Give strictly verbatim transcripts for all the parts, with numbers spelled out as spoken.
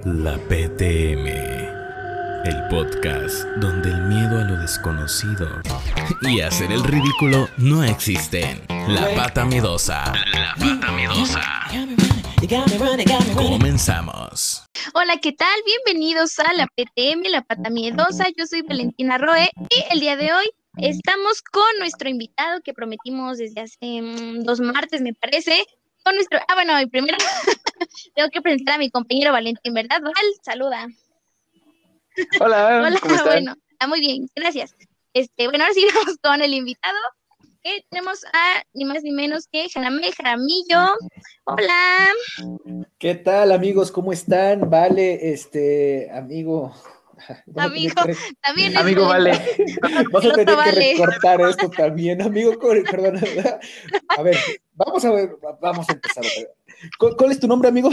La P T M, el podcast donde el miedo a lo desconocido y hacer el ridículo no existen. La Pata Miedosa. La Pata Miedosa. Comenzamos. Hola, ¿qué tal? Bienvenidos a la P T M, La Pata Miedosa. Yo soy Valentina Roe y el día de hoy estamos con nuestro invitado que prometimos desde hace um, dos martes, me parece. Con nuestro... Ah, bueno, y primero tengo que presentar a mi compañero Valentín, ¿verdad? Val, saluda. Hola, Hola, ¿cómo están? bueno, ah, muy bien, gracias. Este, bueno, ahora sí vamos con el invitado. Que tenemos a ni más ni menos que Jaramel Jaramillo. Hola. ¿Qué tal, amigos? ¿Cómo están? Vale, este, amigo. Amigo, también es Amigo, vale. Vas a El tener otro que vale. recortar esto también, amigo. Cor- Perdón. A ver, vamos a ver, vamos a empezar otra vez. ¿Cuál, cuál es tu nombre, amigo?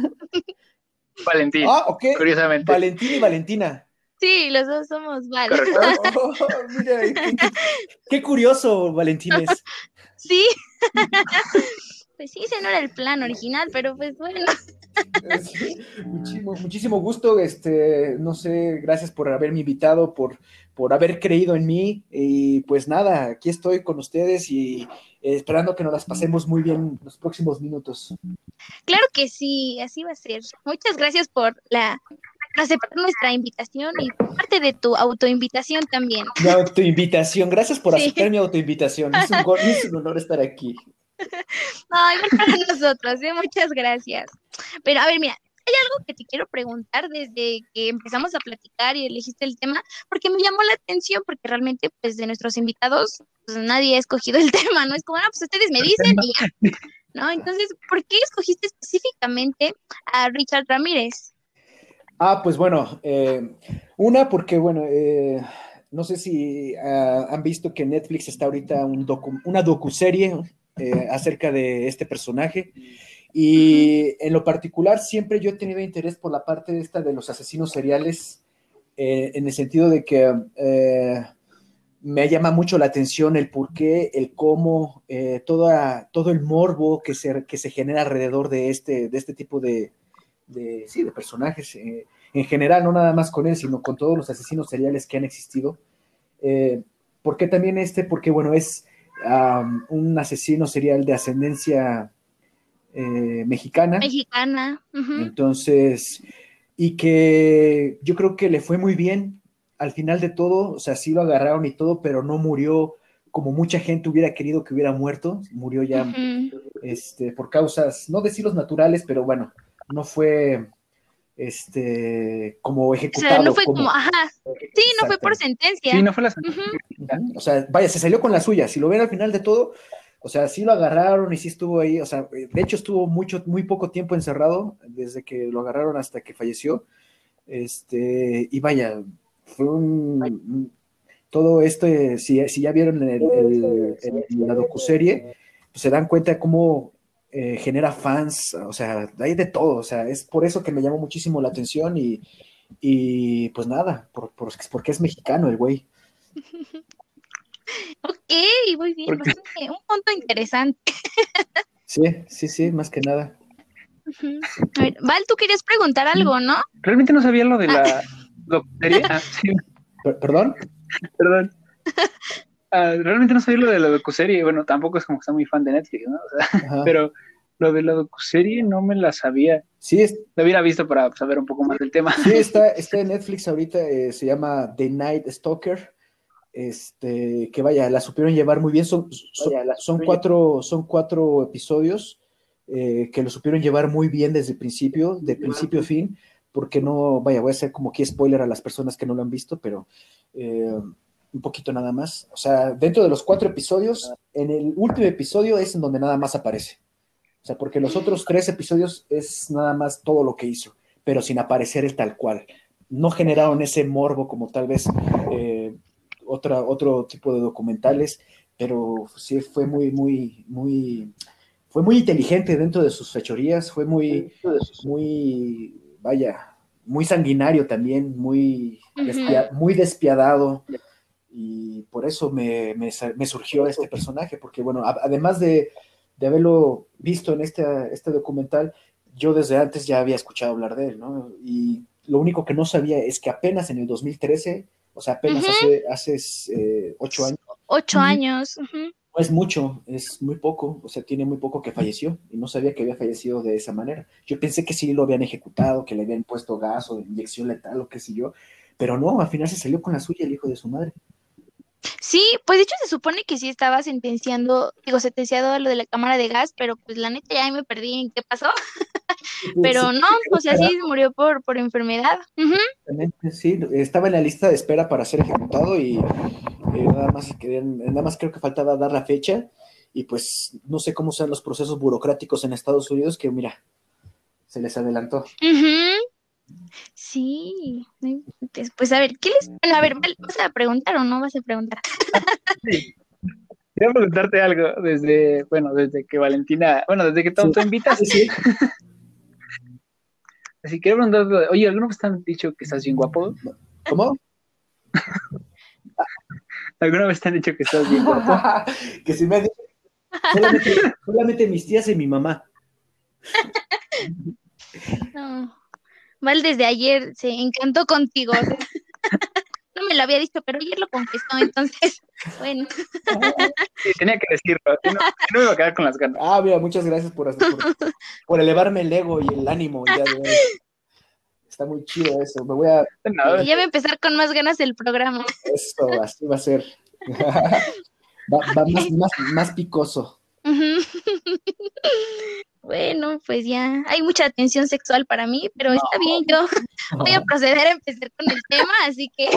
Valentín, Ah, ok. curiosamente. Valentín y Valentina. Sí, los dos somos Val. Correcto. Oh, oh, mira, qué, qué- qué curioso, Valentín es. Sí. Pues sí, ese no era el plan original, pero pues bueno. Sí, muchísimo, muchísimo gusto, este, no sé, gracias por haberme invitado, por, por haber creído en mí, y pues nada, aquí estoy con ustedes y eh, esperando que nos las pasemos muy bien los próximos minutos. Claro que sí, así va a ser. Muchas gracias por la por aceptar nuestra invitación y parte de tu autoinvitación también. Mi autoinvitación, gracias por Sí. aceptar mi autoinvitación, es un, go- es un honor estar aquí. No, igual para nosotros, ¿eh? Muchas gracias. Pero a ver, mira, hay algo que te quiero preguntar desde que empezamos a platicar y elegiste el tema, porque me llamó la atención, porque realmente, pues, de nuestros invitados, pues, nadie ha escogido el tema, ¿no? Es como, ah, pues ustedes me dicen y ya, ¿no? Entonces, ¿por qué escogiste específicamente a Richard Ramírez? Ah, pues bueno, eh, una porque bueno, eh, no sé si uh, han visto que Netflix está ahorita un docu una docuserie eh, acerca de este personaje. Y uh-huh. En lo particular, siempre yo he tenido interés por la parte esta de los asesinos seriales, eh, en el sentido de que eh, me llama mucho la atención el por qué, el cómo, eh, toda, todo el morbo que se, que se genera alrededor de este, de este tipo de, de, sí, de personajes, eh, en general, no nada más con él, sino con todos los asesinos seriales que han existido. Eh, ¿Por qué también este? Porque, bueno, es um, un asesino serial de ascendencia Eh, mexicana. Mexicana. Uh-huh. Entonces, y que yo creo que le fue muy bien al final de todo, o sea, sí lo agarraron y todo, pero no murió como mucha gente hubiera querido que hubiera muerto, murió ya uh-huh. este, por causas, no decirlos naturales, pero bueno, no fue este, como ejecutado. O sea, no fue como, como ajá, sí, no fue por sentencia. Sí, no fue la sentencia. Uh-huh. O sea, vaya, se salió con la suya, si lo ven al final de todo. O sea, sí lo agarraron y sí estuvo ahí, o sea, de hecho estuvo mucho, muy poco tiempo encerrado, desde que lo agarraron hasta que falleció, este, y vaya, fue un, todo esto, si, si ya vieron el, el, el, la docuserie, pues se dan cuenta cómo eh, genera fans, o sea, hay de todo, o sea, es por eso que me llamó muchísimo la atención y, y pues nada, por, por, porque es mexicano el güey. Ok, muy bien, bastante, un punto interesante. Sí, sí, sí, más que nada. Uh-huh. A ver, Val, tú querías preguntar algo, ¿no? Realmente no sabía lo de la docuserie. Ah, sí. ¿Perdón? Perdón. Uh, realmente no sabía lo de la docuserie. Bueno, tampoco es como que soy muy fan de Netflix, ¿no? O sea, pero lo de la docuserie no me la sabía. Sí, es... lo hubiera visto para saber un poco más del tema. Sí, está, está en Netflix ahorita, eh, se llama The Night Stalker. Este, que vaya, la supieron llevar muy bien, son, son, vaya, son, cuatro, son cuatro episodios eh, que lo supieron llevar muy bien desde el principio, de principio a fin, porque no, vaya, voy a hacer como aquí spoiler a las personas que no lo han visto, pero eh, un poquito nada más. O sea, dentro de los cuatro episodios, en el último episodio es en donde nada más aparece. O sea, porque los otros tres episodios es nada más todo lo que hizo, pero sin aparecer el tal cual. No generaron ese morbo como tal vez eh, otra, otro tipo de documentales, pero sí fue muy, muy, muy, fue muy inteligente dentro de sus fechorías, fue muy, muy, vaya, muy sanguinario también, muy, despia, muy despiadado, y por eso me, me, me surgió este personaje, porque bueno, a, además de, de haberlo visto en este, este documental, yo desde antes ya había escuchado hablar de él, ¿no? Y lo único que no sabía es que apenas en el dos mil trece, o sea, apenas uh-huh. hace, hace eh, ocho años. Ocho años. Uh-huh. No es mucho, es muy poco, o sea, tiene muy poco que falleció, y no sabía que había fallecido de esa manera. Yo pensé que sí lo habían ejecutado, que le habían puesto gas o inyección letal o qué sé yo, pero no, al final se salió con la suya el hijo de su madre. Sí, pues de hecho se supone que sí estaba sentenciando, digo, sentenciado a lo de la cámara de gas, pero pues la neta ya me perdí en qué pasó. Pero sí, no, o sea, sí murió por, por enfermedad. Uh-huh. Sí, estaba en la lista de espera para ser ejecutado y eh, nada más querían, nada más creo que faltaba dar la fecha y pues no sé cómo sean los procesos burocráticos en Estados Unidos que mira, se les adelantó. Uh-huh. Sí, pues a ver, ¿qué les... Bueno, a ver, ¿vas a preguntar o no vas a preguntar? Sí. Quiero preguntarte algo desde, bueno, desde que Valentina, bueno, desde que tú, sí. tú invitas. Sí. Así quiero preguntarte, oye, ¿alguna vez te han dicho que estás bien guapo? ¿Cómo? ¿Alguna vez te han dicho que estás bien guapo? Que si me han dicho, solamente, solamente mis tías y mi mamá. No. Val desde ayer se encantó contigo. O sea, no me lo había dicho, pero ayer lo confesó, entonces, bueno. Sí, tenía que decirlo, si no, si no me iba a quedar con las ganas. Ah, mira, muchas gracias por, por, por elevarme el ego y el ánimo. Ya de hoy. Está muy chido eso. Me voy a. No, ya voy a empezar con más ganas el programa. Eso, así va a ser. va va más, más, más picoso. Uh-huh. Bueno, pues ya hay mucha tensión sexual para mí, pero no. Está bien, yo voy a proceder a empezar con el tema, así que...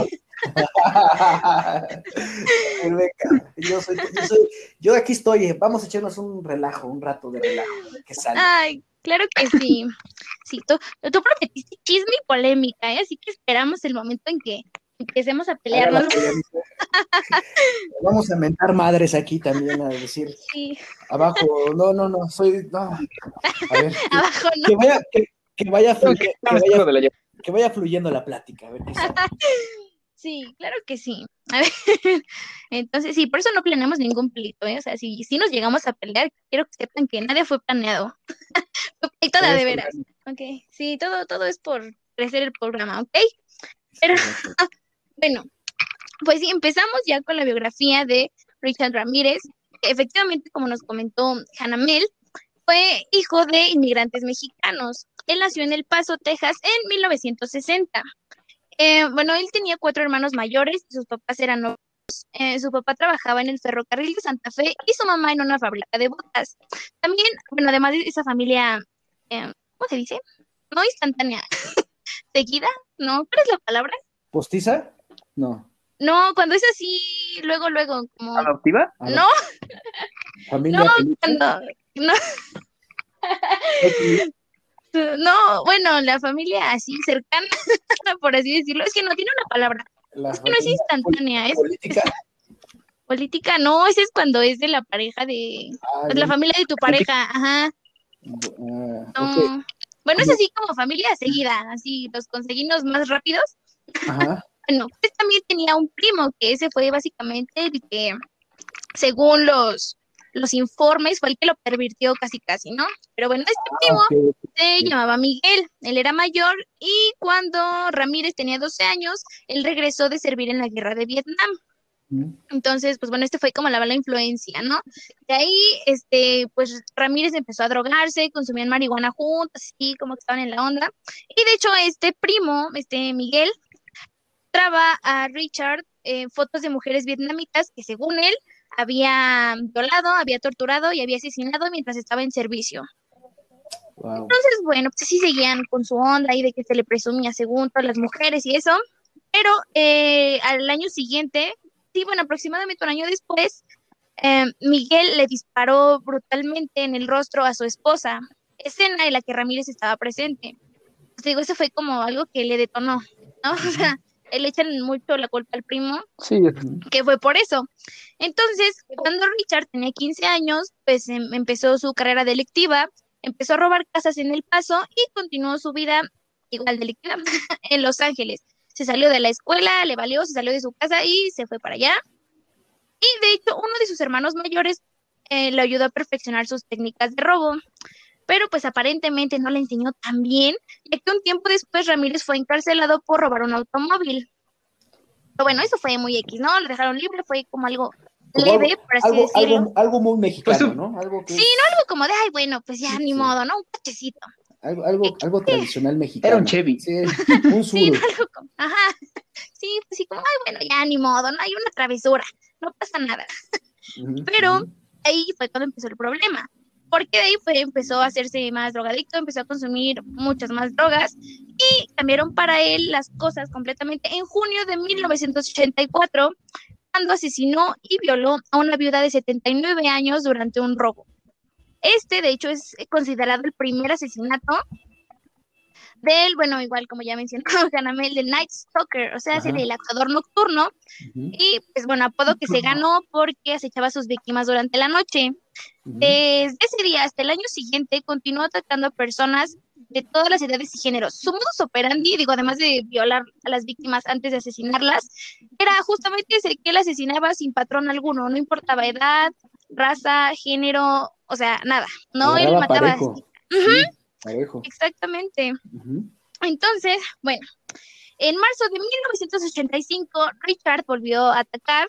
yo, soy, yo, soy, yo aquí estoy, vamos a echarnos un relajo, un rato de relajo. Que sale. Ay, claro que sí. Sí, tú, tú prometiste chisme y polémica, ¿eh? Así que esperamos el momento en que empecemos a pelearnos. Vamos a mentar madres aquí también, a decir sí. Abajo, no, no, no, soy, no. A ver, que, abajo no. Que vaya, que, que vaya, fluye, que, vaya, que vaya fluyendo la plática, a ver qué sale. Sí, claro que sí. A ver, entonces sí, por eso no planeamos ningún pleito, ¿eh? O sea, si, si nos llegamos a pelear, quiero que sepan que nadie fue planeado. Y toda de veras. Ok, sí, todo, todo es por crecer el programa, ¿ok? Pero, bueno, pues sí, empezamos ya con la biografía de Richard Ramírez, que efectivamente, como nos comentó Hanamel, fue hijo de inmigrantes mexicanos. Él nació en El Paso, Texas, en mil novecientos sesenta. Eh, bueno, él tenía cuatro hermanos mayores, sus papás eran novios. Eh, su papá trabajaba en el ferrocarril de Santa Fe y su mamá en una fábrica de botas. También, bueno, además de esa familia, eh, ¿cómo se dice? No instantánea, seguida, ¿no? ¿Cuál es la palabra? ¿Postiza? No. No, cuando es así, luego, luego, como... ¿Adoptiva? No. ¿Familia no, cuando... No. No, bueno, la familia así cercana, por así decirlo, es que no tiene una palabra, la es que no es instantánea, es política. Política, no, ese es cuando es de la pareja de, ah, pues, la familia de tu pareja, ajá. Uh, no. Okay. Bueno, es así como familia seguida, así los conseguinos más rápidos. Ajá. Bueno, pues también tenía un primo que ese fue básicamente el que, según los los informes, fue el que lo pervirtió casi casi, ¿no? Pero bueno, este primo okay. se llamaba Miguel, él era mayor y cuando Ramírez tenía doce años, él regresó de servir en la guerra de Vietnam. Mm. Entonces, pues bueno, este fue como la mala influencia, ¿no? De ahí, este, pues Ramírez empezó a drogarse, consumían marihuana juntos, así como que estaban en la onda. Y de hecho, este primo, este Miguel, traba a Richard eh, fotos de mujeres vietnamitas que según él, había violado, había torturado y había asesinado mientras estaba en servicio. Wow. Entonces, bueno, pues sí seguían con su onda ahí de que se le presumía según todas las mujeres y eso, pero eh, al año siguiente, sí, bueno, aproximadamente un año después, eh, Miguel le disparó brutalmente en el rostro a su esposa, escena en la que Ramírez estaba presente. Pues digo, eso fue como algo que le detonó, ¿no? O sea, le echan mucho la culpa al primo, sí, que fue por eso. Entonces, cuando Richard tenía quince años, pues em, empezó su carrera delictiva, empezó a robar casas en El Paso y continuó su vida igual delictiva en Los Ángeles. Se salió de la escuela, le valió, se salió de su casa y se fue para allá. Y de hecho, uno de sus hermanos mayores eh, le ayudó a perfeccionar sus técnicas de robo. pero pues aparentemente no le enseñó tan bien, ya que un tiempo después Ramírez fue encarcelado por robar un automóvil. Pero bueno, eso fue muy X, ¿no? Lo dejaron libre, fue como algo Como leve, algo, por así algo, decirlo. algo, algo muy mexicano, Pues, ¿no? Algo que Sí, es- no algo como de, ay, bueno, pues ya Sí, ni sí. modo, ¿no? Un cochecito. algo, algo, algo tradicional mexicano. Era un Chevy. Sí, un Sí, Zuru. no algo como, ajá. Sí, pues sí, como, ay, bueno, ya ni modo, no hay una travesura, no pasa nada. Ujú, Pero ujú. ahí fue cuando empezó el problema, porque de ahí fue, empezó a hacerse más drogadicto, empezó a consumir muchas más drogas y cambiaron para él las cosas completamente en junio de mil novecientos ochenta y cuatro, cuando asesinó y violó a una viuda de setenta y nueve años durante un robo. Este, de hecho, es considerado el primer asesinato del, bueno, igual como ya mencionó Janamel, del Night Stalker, o sea, es Ajá. el actor nocturno, Ujú, y pues bueno, apodo que se ganó porque acechaba a sus víctimas durante la noche. ujú. Desde ese día hasta el año siguiente continuó atacando a personas de todas las edades y géneros. Su modus operandi, digo, además de violar a las víctimas antes de asesinarlas, era justamente ese, que él asesinaba sin patrón alguno, no importaba edad, raza, género, o sea, nada, no, él Agarraba mataba parejo. así. Sí, parejo. Exactamente. Ujú. Entonces, bueno, en marzo de mil novecientos ochenta y cinco, Richard volvió a atacar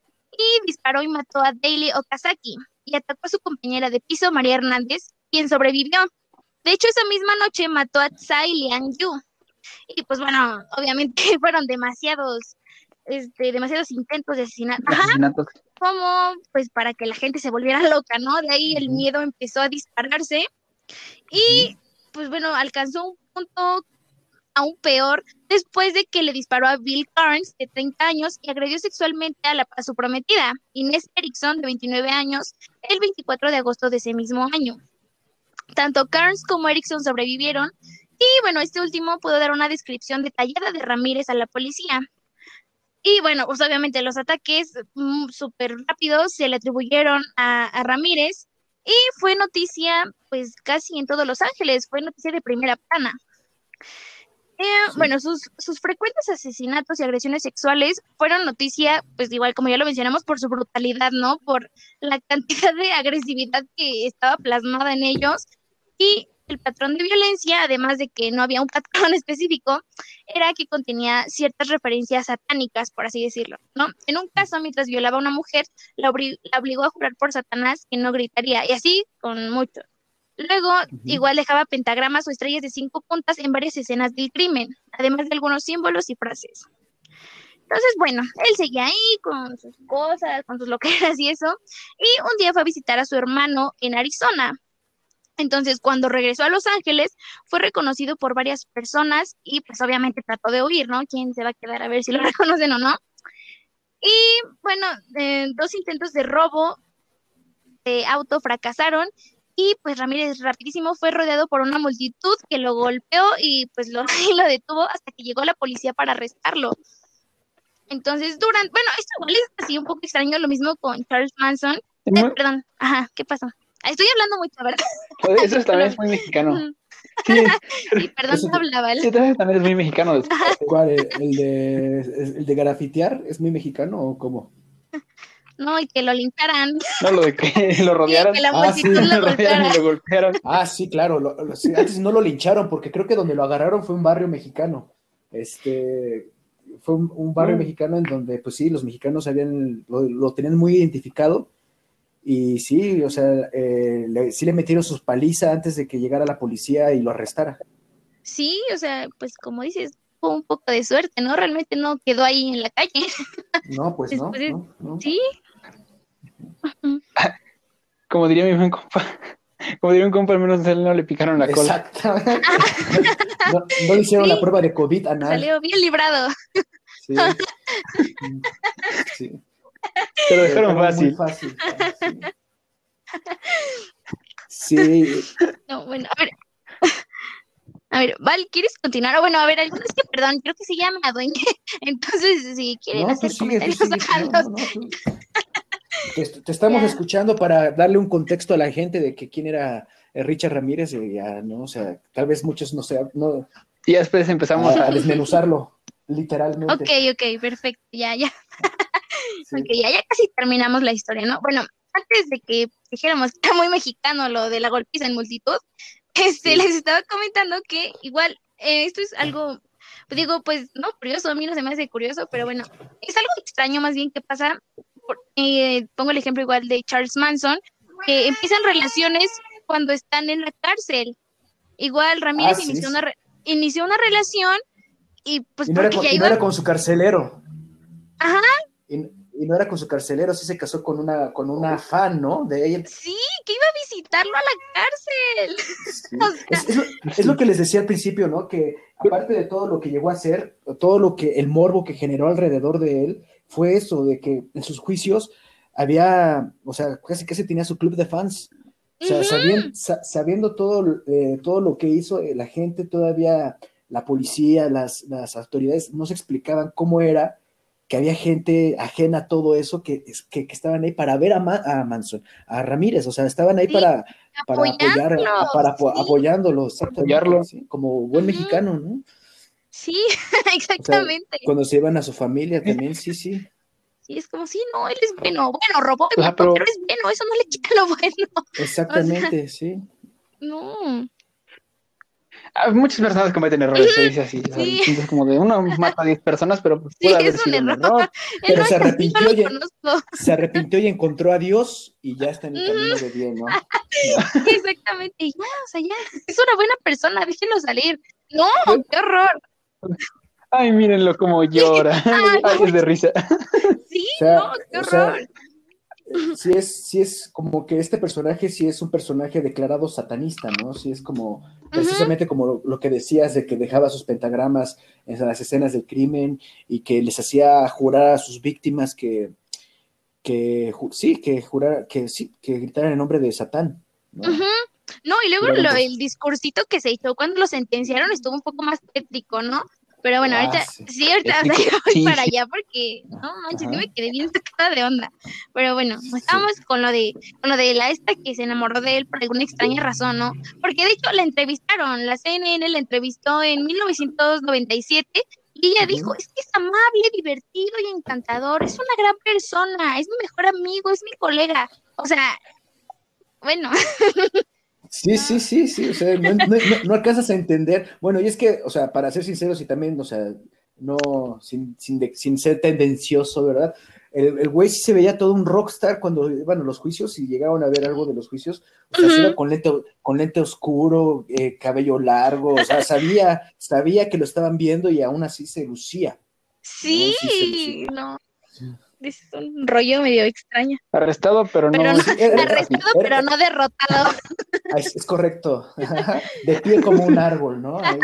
y disparó y mató a Daily Okazaki y atacó a su compañera de piso, María Hernández, quien sobrevivió. De hecho, esa misma noche mató a Tsai Liang Yu. Y pues bueno, obviamente fueron demasiados, este, demasiados intentos de asesinar. Ajá, Asesinatos. como pues para que la gente se volviera loca, ¿no? De ahí el Ujú. miedo empezó a dispararse y Ujú. pues bueno, alcanzó un punto aún peor después de que le disparó a Bill Carnes, de treinta años, y agredió sexualmente a, la, a su prometida, Inés Erickson, de veintinueve años, el veinticuatro de agosto de ese mismo año. Tanto Carnes como Erickson sobrevivieron, y bueno, este último pudo dar una descripción detallada de Ramírez a la policía. Y bueno, pues obviamente los ataques mm, súper rápidos se le atribuyeron a, a Ramírez, y fue noticia pues casi en todos Los Ángeles, fue noticia de primera plana. Eh, Sí. Bueno, sus, sus frecuentes asesinatos y agresiones sexuales fueron noticia, pues igual como ya lo mencionamos, por su brutalidad, ¿no? Por la cantidad de agresividad que estaba plasmada en ellos y el patrón de violencia, además de que no había un patrón específico, era que contenía ciertas referencias satánicas, por así decirlo, ¿no? En un caso, mientras violaba a una mujer, la, obri- la obligó a jurar por Satanás que no gritaría, y así con muchos. Luego, Ujú. igual dejaba pentagramas o estrellas de cinco puntas en varias escenas del crimen, además de algunos símbolos y frases. Entonces, bueno, él seguía ahí con sus cosas, con sus loqueras y eso, y un día fue a visitar a su hermano en Arizona. Entonces, cuando regresó a Los Ángeles, fue reconocido por varias personas y pues obviamente trató de huir, ¿no? ¿Quién se va a quedar a ver si lo reconocen o no? Y bueno, eh, dos intentos de robo de auto fracasaron y pues Ramírez rapidísimo fue rodeado por una multitud que lo golpeó y pues lo, y lo detuvo hasta que llegó la policía para arrestarlo. Entonces, durante, bueno, esto igual es así un poco extraño, lo mismo con Charles Manson. Eh, Muy- perdón, ajá, ¿qué pasó? Estoy hablando mucho, ¿verdad? Eso también es muy mexicano. Sí, Sí, perdón, Eso no te- hablaba. sí, también es muy mexicano. de su parte. ¿Cuál? ¿El, el de, el de grafitear es muy mexicano o cómo? No, y que lo lincharan, No, lo de que lo y rodearan. que la Ah, sí. multitud Lo lo rodearan golpeara. y lo golpearan. Ah, sí, claro. lo- lo- sí, antes no lo lincharon porque creo que donde lo agarraron fue un barrio mexicano. Este, fue un, un barrio Mm. mexicano en donde, pues sí, los mexicanos habían, lo, lo tenían muy identificado. Y sí, o sea, eh, le- sí le metieron sus palizas antes de que llegara la policía y lo arrestara. Sí, o sea, pues como dices, fue un poco de suerte, ¿no? Realmente no quedó ahí en la calle. No, pues no, Después de- no, no. Sí. Ujú. Como diría mi buen compa. Como diría un compa, al menos a él no le picaron la cola. Exactamente. No, no le hicieron Sí. la prueba de COVID anal. Salió bien librado. Sí. Sí. Te lo Lo dejaron muy fácil. fácil. Sí. Sí. No, bueno, a ver. A ver, Val, ¿quieres continuar? O bueno, a ver, algunos que, perdón, creo que se llama adueñe. Entonces, si quieren No, tú hacer sigue, tú comentarios sigue. No, no, sacados, no, tú- Te, te estamos ya. escuchando para darle un contexto a la gente de que quién era eh, Richard Ramírez, y ya, ¿no? O sea, tal vez muchos no sean, no, Y ya después empezamos a, a. a desmenuzarlo, literalmente. Ok, ok, perfecto, ya, ya. Sí. Ok, ya, ya casi terminamos la historia, ¿no? Bueno, antes de que dijéramos que era muy mexicano lo de la golpiza en multitud, este, sí. les estaba comentando que igual, eh, esto es algo, digo, pues, no, curioso, a mí no se me hace curioso, pero bueno, es algo extraño más bien que pasa, por, eh, pongo el ejemplo igual de Charles Manson, que empiezan relaciones cuando están en la cárcel. Igual Ramírez ah, sí, inició, una re- inició una relación y pues y no, era porque con, ya y iba... no era con su carcelero. Ajá. Y, y no era con su carcelero, sí se casó con una, con una fan, ¿no? De ella. Sí, que iba a visitarlo a la cárcel. Sí. O sea... es, es, lo, es lo que les decía al principio, ¿no? Que aparte de todo lo que llegó a hacer, todo lo que, el morbo que generó alrededor de él, fue eso, de que en sus juicios había, o sea, casi casi tenía su club de fans. O sea, uh-huh. sabiendo, sabiendo todo, eh, todo lo que hizo eh, la gente, todavía la policía, las, las autoridades no se explicaban cómo era que había gente ajena a todo eso que, que, que estaban ahí para ver a, Ma, a Manson, a Ramírez, o sea, estaban ahí sí, para, para apoyar, para sí. apoyándolo, apoyarlo. ¿sí? Como buen uh-huh. mexicano, ¿no? Sí, exactamente. O sea, cuando se iban a su familia también, sí, sí. Sí, es como, sí, no, él es bueno, bueno, robó, o sea, pero... pero es bueno, eso no le quita lo bueno. Exactamente, o sea, sí. No. Muchas personas cometen errores, se dice así. Sí. Es como de uno mata a diez personas, pero pues sí, puede haber es sido un un error. error. Pero no se arrepintió, y, conozco. se arrepintió y encontró a Dios y ya está en el camino de bien, ¿no? Sí, exactamente. Y ya, o sea, ya, es una buena persona, déjenlo salir. No, qué horror. Ay, mírenlo como llora. Ay, Ay es de risa. Sí, o sea, no, qué horror. O sea, sí es, sí es como que este personaje sí es un personaje declarado satanista, ¿no? Sí es como, precisamente uh-huh. como lo, lo que decías de que dejaba sus pentagramas en las escenas del crimen y que les hacía jurar a sus víctimas que, que sí, que jurar, que sí, que gritaran el nombre de Satán, ¿no? Uh-huh. No, y luego lo, el discursito que se hizo cuando lo sentenciaron estuvo un poco más tétrico, ¿no? Pero bueno, ah, ahorita, sí, sí ahorita o sea, voy sí, para sí. allá porque, no manches, yo me quedé bien sacada de onda. Pero bueno, estábamos sí. con lo de con lo de la esta que se enamoró de él por alguna extraña razón, ¿no? Porque de hecho la entrevistaron, la C N N la entrevistó en mil novecientos noventa y siete y ella uh-huh. dijo, es que es amable, divertido y encantador, es una gran persona, es mi mejor amigo, es mi colega. O sea, bueno... Sí, sí, sí, sí, o sea, no, no, no, no alcanzas a entender, bueno, y es que, o sea, para ser sinceros y también, o sea, no, sin, sin, de, sin ser tendencioso, ¿verdad? El, el güey sí se veía todo un rockstar cuando iban a los juicios y llegaban a ver algo de los juicios, o sea, uh-huh. se iba con lente, con lente oscuro, eh, cabello largo, o sea, sabía, sabía que lo estaban viendo y aún así se lucía. Sí, ¿no? Sí se lucía. No. Es un rollo medio extraño. Arrestado, pero no. Pero no era, arrestado, era, pero no derrotado. Es, es correcto. De pie como un árbol, ¿no? Ahí,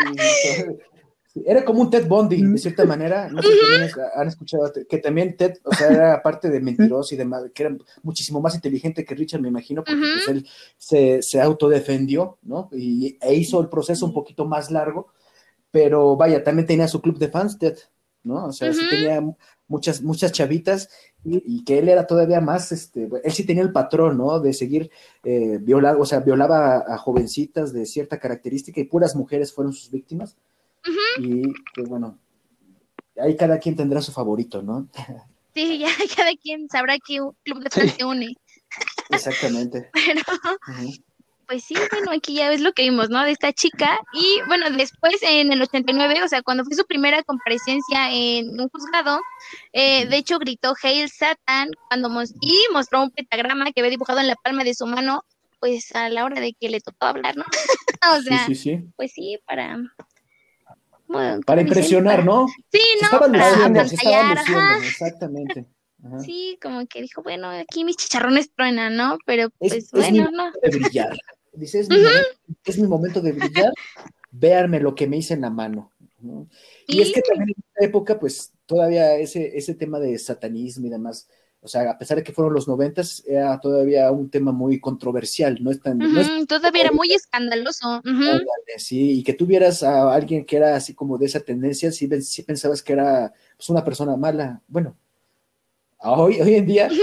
era como un Ted Bundy, de cierta manera. No sé si también han escuchado que también Ted, o sea, era aparte de mentiroso y demás, que era muchísimo más inteligente que Richard, me imagino, porque uh-huh. pues él se, se autodefendió, ¿no? Y e hizo el proceso un poquito más largo, pero vaya, también tenía su club de fans, Ted, ¿no? O sea, uh-huh. sí tenía muchas, muchas chavitas, y, y que él era todavía más, este, él sí tenía el patrón, ¿no? De seguir eh, violar, o sea, violaba a, a jovencitas de cierta característica y puras mujeres fueron sus víctimas. Uh-huh. Y pues bueno, ahí cada quien tendrá su favorito, ¿no? Sí, ya cada quien sabrá que un club de fans se une. Exactamente. Pero, uh-huh. Pues sí, bueno, aquí ya ves lo que vimos, ¿no? De esta chica. Y bueno, después en el ochenta y nueve, o sea, cuando fue su primera comparecencia en un juzgado, eh, de hecho gritó Hail Satan cuando mos- y mostró un pentagrama que había dibujado en la palma de su mano, pues a la hora de que le tocó hablar, ¿no? O sea, sí, sí, sí. Pues sí, para... Bueno, para impresionar, para... ¿no? Sí, se no, estaba para luciendo, se estaba luciendo, ajá. Exactamente. Ajá. Sí, como que dijo, bueno, aquí mis chicharrones truenan, ¿no? Pero pues es, bueno, es mi no. De brillar. Dice, es mi, uh-huh. momento, es mi momento de brillar, véanme lo que me hice en la mano, ¿no? Y, y es que también en esta época, pues, todavía ese, ese tema de satanismo y demás, o sea, a pesar de que fueron los noventas, era todavía un tema muy controversial, no es tan... Uh-huh, no es, todavía era muy escandaloso. Uh-huh. Sí, y que tuvieras a alguien que era así como de esa tendencia, sí, sí pensabas que era pues, una persona mala. Bueno, hoy, hoy en día...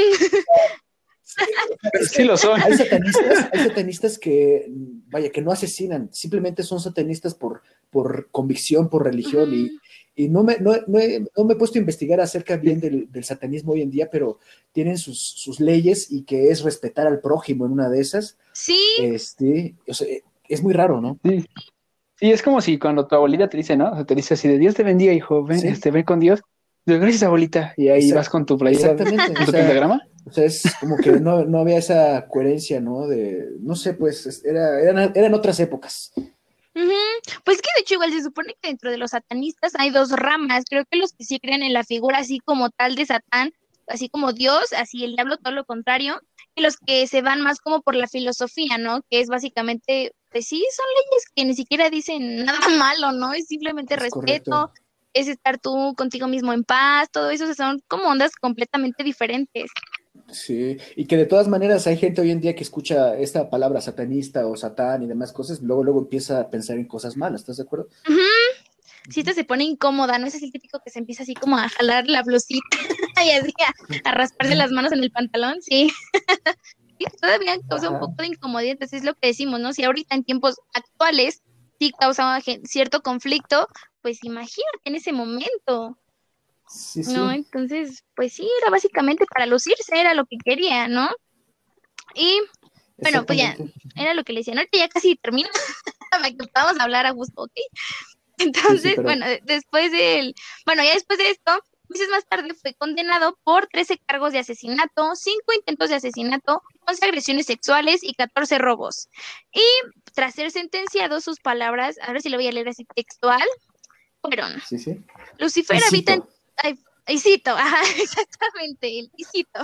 Es sí lo son. Hay satanistas, hay satanistas que, vaya, que no asesinan, simplemente son satanistas por, por convicción, por religión, uh-huh. y, y no, me, no, no, he, no me he puesto a investigar acerca bien del, del satanismo hoy en día, pero tienen sus, sus leyes y que es respetar al prójimo en una de esas. Sí. Este, o sea, es muy raro, ¿no? Sí. Sí, es como si cuando tu abuelita te dice, ¿no? O sea, te dice así de Dios te bendiga, hijo, ven, ¿sí? este, ven con Dios. Gracias, abuelita. Y ahí Exact- vas con tu playera, exactamente, con tu o sea, pentagrama. O sea, es como que no, no había esa coherencia, ¿no? De, no sé, pues, era, eran, eran otras épocas. Uh-huh. Pues que de hecho igual se supone que dentro de los satanistas hay dos ramas. Creo que los que sí creen en la figura así como tal de Satán, así como Dios, así el diablo, todo lo contrario, y los que se van más como por la filosofía, ¿no? Que es básicamente, pues sí, son leyes que ni siquiera dicen nada malo, ¿no? Es simplemente es respeto, correcto. Es estar tú contigo mismo en paz, todo eso, o sea, son como ondas completamente diferentes. Sí, y que de todas maneras hay gente hoy en día que escucha esta palabra satanista o satán y demás cosas, luego luego empieza a pensar en cosas malas, ¿estás de acuerdo? Uh-huh. Sí, te se pone incómoda, ¿no? Ese es el típico que se empieza así como a jalar la blusita y así a, a rasparse las manos en el pantalón, sí. Y todavía causa Ajá. un poco de incomodidad, entonces es lo que decimos, ¿no? Si ahorita en tiempos actuales sí causaba cierto conflicto, pues imagínate en ese momento. Sí, sí. ¿No? Entonces, pues sí, era básicamente para lucirse, era lo que quería, ¿no? Y, bueno, pues ya, era lo que le decía, ahorita ya casi termino, para que podamos hablar a gusto, ¿ok? Entonces, sí, sí, pero... bueno, después del, bueno, ya después de esto, meses más tarde fue condenado por trece cargos de asesinato, cinco intentos de asesinato, once agresiones sexuales y catorce robos. Y tras ser sentenciado, sus palabras, a ver si lo voy a leer así textual, fueron, sí, sí. Lucifer Isito. habita en... Ay, Isito, ajá, exactamente, el Isito.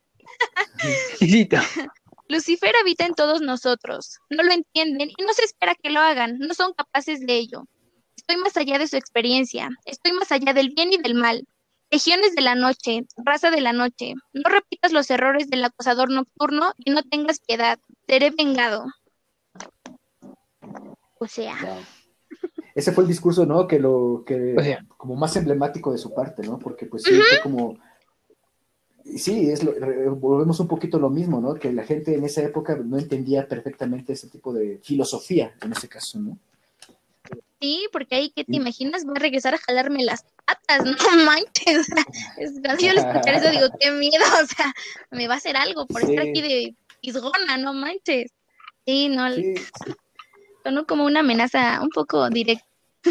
Isito. Lucifer habita en todos nosotros, no lo entienden y no se espera que lo hagan, no son capaces de ello. Estoy más allá de su experiencia, estoy más allá del bien y del mal. Legiones de la noche, raza de la noche, no repitas los errores del acosador nocturno y no tengas piedad, seré vengado. O sea... Wow. Ese fue el discurso, ¿no? Que lo, que, o sea, como más emblemático de su parte, ¿no? Porque pues sí, uh-huh. fue como, sí, es lo, volvemos un poquito lo mismo, ¿no? Que la gente en esa época no entendía perfectamente ese tipo de filosofía, en ese caso, ¿no? Sí, porque ahí, ¿qué te imaginas? Voy a regresar a jalarme las patas, no manches, o sea, es, cuando yo le escuchar eso digo, qué miedo, o sea, me va a hacer algo por sí. estar aquí de pisgona, no manches. Sí, no, sí. Sonó como una amenaza un poco directa.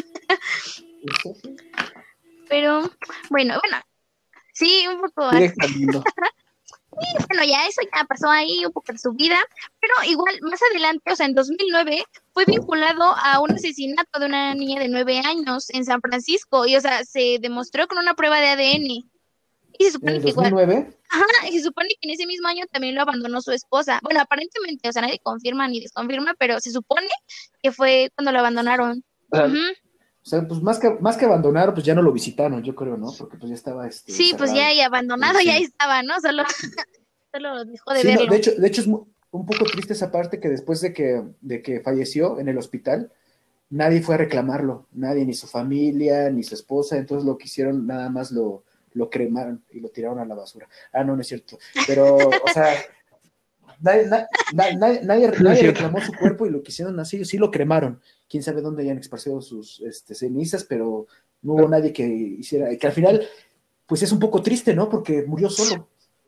Pero, bueno, bueno, sí, un poco así. Sí, bueno, ya eso ya pasó ahí un poco de su vida, pero igual más adelante, o sea, en dos mil nueve, fue vinculado a un asesinato de una niña de nueve años en San Francisco, y o sea, se demostró con una prueba de A D N. Y se supone ¿En el que dos mil nueve? Igual, ajá, y se supone que en ese mismo año también lo abandonó su esposa. Bueno, aparentemente, o sea, nadie confirma ni desconfirma, pero se supone que fue cuando lo abandonaron. Uh-huh. Uh-huh. O sea, pues más que, más que abandonar, pues ya no lo visitaron, yo creo, ¿no? Porque pues ya estaba este, sí, cerrado. Pues ya y abandonado, sí. Ya estaba, ¿no? Solo, solo dejó de sí, verlo. No, de hecho, de hecho es un poco triste esa parte que después de que, de que falleció en el hospital, nadie fue a reclamarlo, nadie, ni su familia, ni su esposa, entonces lo que hicieron, nada más lo, lo cremaron y lo tiraron a la basura. Ah, no, no es cierto, pero, o sea, nadie, na, na, nadie, nadie, no nadie reclamó su cuerpo y lo que hicieron así, sí lo cremaron. Quién sabe dónde hayan esparcido sus este, cenizas, pero no hubo nadie que hiciera, que al final, pues es un poco triste, ¿no? Porque murió solo.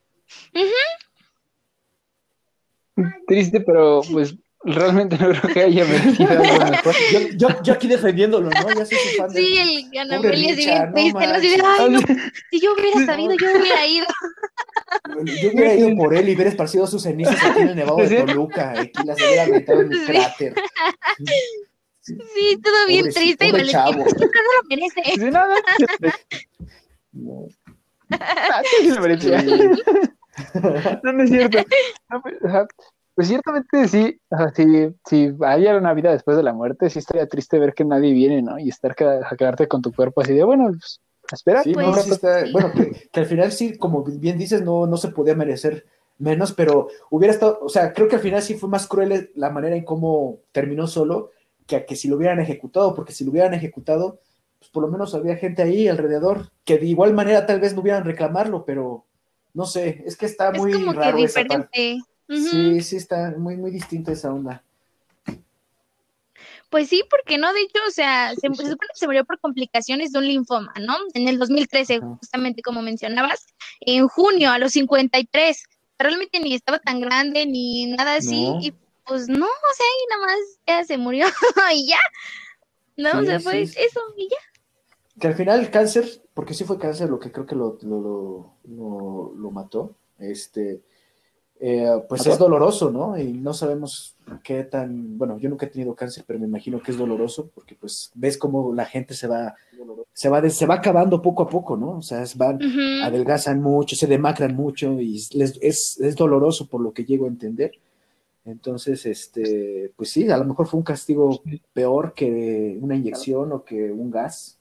Uh-huh. Triste, pero pues realmente no creo que haya merecido algo mejor. Yo, yo, yo aquí defendiéndolo, ¿no? Ya soy su fan. Sí, del... el Ganamelia así bien triste, no, así de, ay, no, si yo hubiera sabido, yo hubiera ido. Yo hubiera ido por él y hubiera esparcido sus cenizas aquí en el Nevado de Toluca, aquí las hubiera aventado en el Sí. cráter. Sí, todo bien Pobre, triste, pobre igual chavo. es que no lo merece. Sí, nada. No. Ah, sí lo merecía. No, no es cierto. No, pues, pues ciertamente sí, o sea, si, si hay una vida después de la muerte, sí estaría triste ver que nadie viene, ¿no? Y estar a quedarte con tu cuerpo así de, bueno, pues, espera. Sí, pues, no, sí está, sí. bueno, que, que al final sí, como bien dices, no, no se podía merecer menos, pero hubiera estado, o sea, creo que al final sí fue más cruel la manera en cómo terminó solo que a que si lo hubieran ejecutado, porque si lo hubieran ejecutado, pues por lo menos había gente ahí alrededor, que de igual manera tal vez no hubieran reclamarlo, pero no sé, es que está Es muy como raro que esa parte. diferente. Uh-huh. Sí, sí está muy, muy distinta esa onda. Pues sí, porque no, de hecho, o sea, se, se supone que se murió por complicaciones de un linfoma, ¿no? En el dos mil trece, Ajá. justamente como mencionabas, en junio, a los cincuenta y tres. Realmente ni estaba tan grande ni nada así, No. y pues no, o sea, y nada más ya se murió y ya, ¿no? O Sí, sea, fue sí. eso y ya. Que al final el cáncer, porque sí fue cáncer lo que creo que lo, lo, lo, lo, lo mató, este, eh, pues es doloroso, ¿no? Y no sabemos qué tan, bueno, yo nunca he tenido cáncer, pero me imagino que es doloroso, porque pues ves cómo la gente se va, se va, de- se va acabando poco a poco, ¿no? O sea, es- van, Ujú. adelgazan mucho, se demacran mucho y les, es, es doloroso por lo que llego a entender. Entonces, este, pues sí, a lo mejor fue un castigo peor que una inyección o que un gas.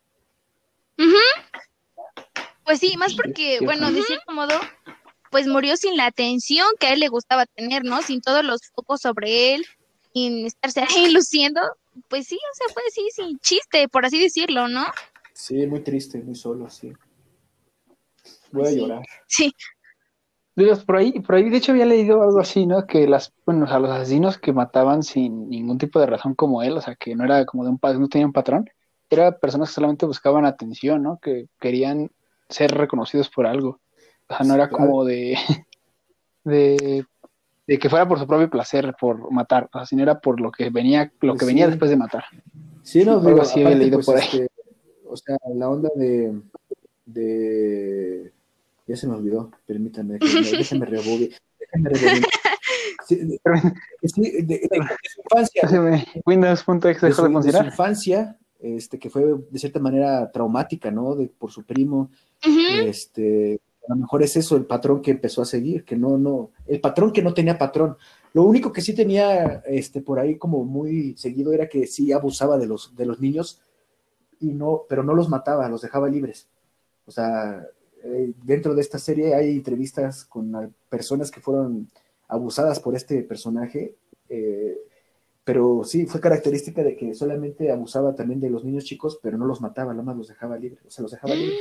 Ujú. Pues sí, más Qué- porque, qué bueno, de cierto modo, pues murió sin la atención que a él le gustaba tener, ¿no? Sin todos los focos sobre él, sin estarse ahí luciendo. Pues sí, o sea, fue así, sin chiste, por así decirlo, ¿no? Sí, muy triste, muy solo, sí. Voy Pues a sí, llorar. sí. Dios, por ahí, por ahí, de hecho había leído algo así, ¿no? Que las, bueno, o sea, los asesinos que mataban sin ningún tipo de razón como él, o sea, que no era como de un, pa- no tenía un patrón, eran personas que solamente buscaban atención, ¿no? Que querían ser reconocidos por algo. O sea, no era Ah, como de, de, de que fuera por su propio placer, por matar, o sea, sino era por lo que venía, lo pues que venía sí, después de matar. sí, no, Algo digo, así había aparte, leído pues, por ahí. este, o sea, la onda de, de, ya se me olvidó, permítame, déjame, déjame rebobinar, déjame rebobinar. Sí, de, sí, de- de- de su infancia, Se me- Windows.exe de dejó de su, de su funcionar. infancia, este, que fue de cierta manera traumática, ¿no? De, por su primo, Ujú. este, a lo mejor es eso el patrón que empezó a seguir, que no, no, el patrón que no tenía patrón. Lo único que sí tenía, este, por ahí como muy seguido era que sí abusaba de los, de los niños y no, pero no los mataba, los dejaba libres. O sea, eh, dentro de esta serie hay entrevistas con uh, personas que fueron abusadas por este personaje, eh, pero sí, fue característica de que solamente abusaba también de los niños chicos, pero no los mataba, nada más los dejaba libres, o sea, los dejaba libres.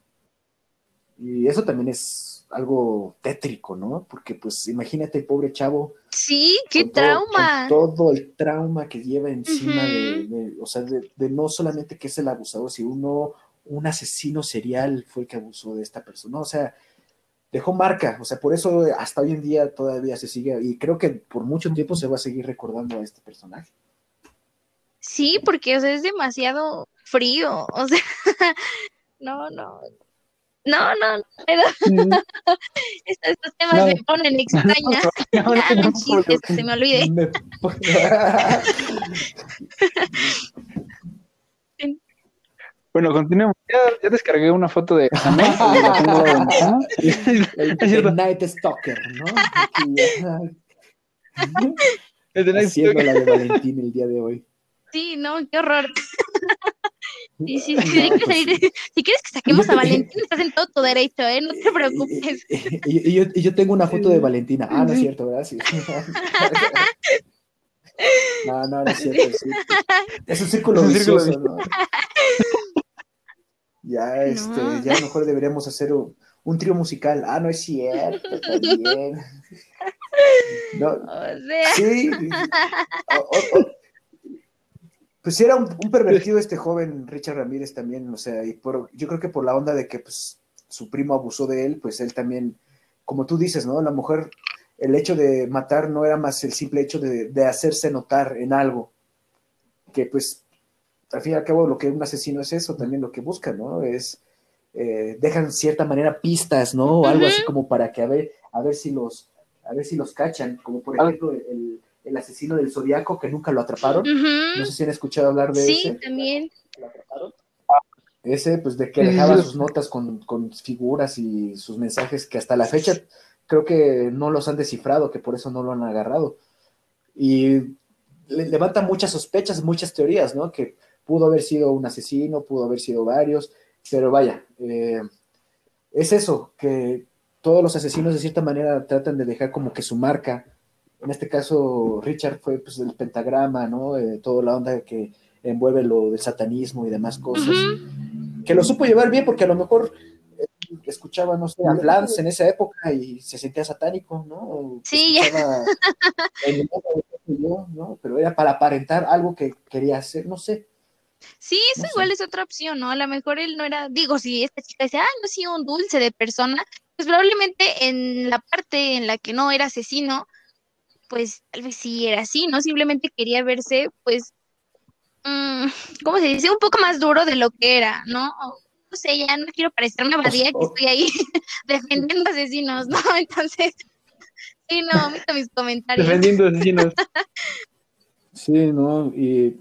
Y eso también es algo tétrico, ¿no? Porque pues imagínate el pobre chavo Sí, qué con todo, con trauma. todo el trauma que lleva encima de, Ujú. de o sea, de, de no solamente que es el abusador, sino uno, un asesino serial fue el que abusó de esta persona, ¿no? O sea, dejó marca, o sea, por eso hasta hoy en día todavía se sigue, y creo que por mucho tiempo se va a seguir recordando a este personaje. Sí, porque, o sea, es demasiado frío. O sea, no, no, no, no, no, Mm, estos, estos temas me No, ponen no, no, extraña. no, no, Dame un no, no, chiste que se me olvide. Me... Bueno, continuemos. Ya, ya descargué una foto de Sané y la tengo de ventana. el Es The cierto. Night Stalker, ¿no? Aquí, El de Night haciendo Stalker. la de Valentín el día de hoy. Sí, no, qué horror. Sí, sí, sí, No, hay que pues salir. sí. Si quieres que Y yo, saquemos a te- Valentín, estás en todo tu derecho, ¿eh? No te y- preocupes. y- y yo, y yo tengo una foto de Valentina. Ah, no es Sí. cierto, ¿verdad? Sí. No, no, no es Sí. cierto. Sí. Es un Es círculo un círculo vicioso, vicioso. ¿no? Ya, este, No. ya mejor deberíamos hacer un, un trío musical. Ah, no es cierto, también. No, O sea. sí. O- o- o- pues sí era un, un pervertido este joven Richard Ramírez también, o sea, y por, yo creo que por la onda de que pues su primo abusó de él, pues él también, como tú dices, ¿no? La mujer, el hecho de matar no era más el simple hecho de, de hacerse notar en algo, que pues al fin y al cabo lo que un asesino es eso, también lo que busca, ¿no? Es, eh, dejan cierta manera pistas, ¿no? O algo así Ujú, como para que a ver, a ver si los, a ver si los cachan, como por Al- ejemplo el, el asesino del Zodiaco que nunca lo atraparon. No ujú. sé si han escuchado hablar de Sí, ese. también. Ese, pues de que Sí, sí, sí, dejaba lo- sus notas con, con figuras y sus mensajes que hasta la fecha creo que no los han descifrado, que por eso no lo han agarrado. Y le, levanta muchas sospechas, muchas teorías, ¿no? Que pudo haber sido un asesino, pudo haber sido varios, pero vaya, eh, es eso, que todos los asesinos de cierta manera tratan de dejar como que su marca. En este caso, Richard fue pues el pentagrama, ¿no? Eh, toda la onda que envuelve lo del satanismo y demás cosas, Ujú. que lo supo llevar bien porque a lo mejor eh, escuchaba, no sé, a Flans en esa época y se sentía satánico, ¿no? O Sí, ya. escuchaba el yo, ¿no? Pero era para aparentar algo que quería hacer, no sé. Sí, eso No igual sé. es otra opción, ¿no? A lo mejor él no era, digo, si esta chica dice, ay, no, sí, un dulce de persona, pues probablemente en la parte en la que no era asesino, pues tal vez sí era así, ¿no? Simplemente quería verse, pues, mm, ¿cómo se dice? Un poco más duro de lo que era, ¿no? O, no sé, ya no quiero parecerme a O s- Badía que o- estoy ahí defendiendo asesinos, ¿no? Entonces, sí, no, omito mis comentarios. Defendiendo asesinos. sí, ¿no? Y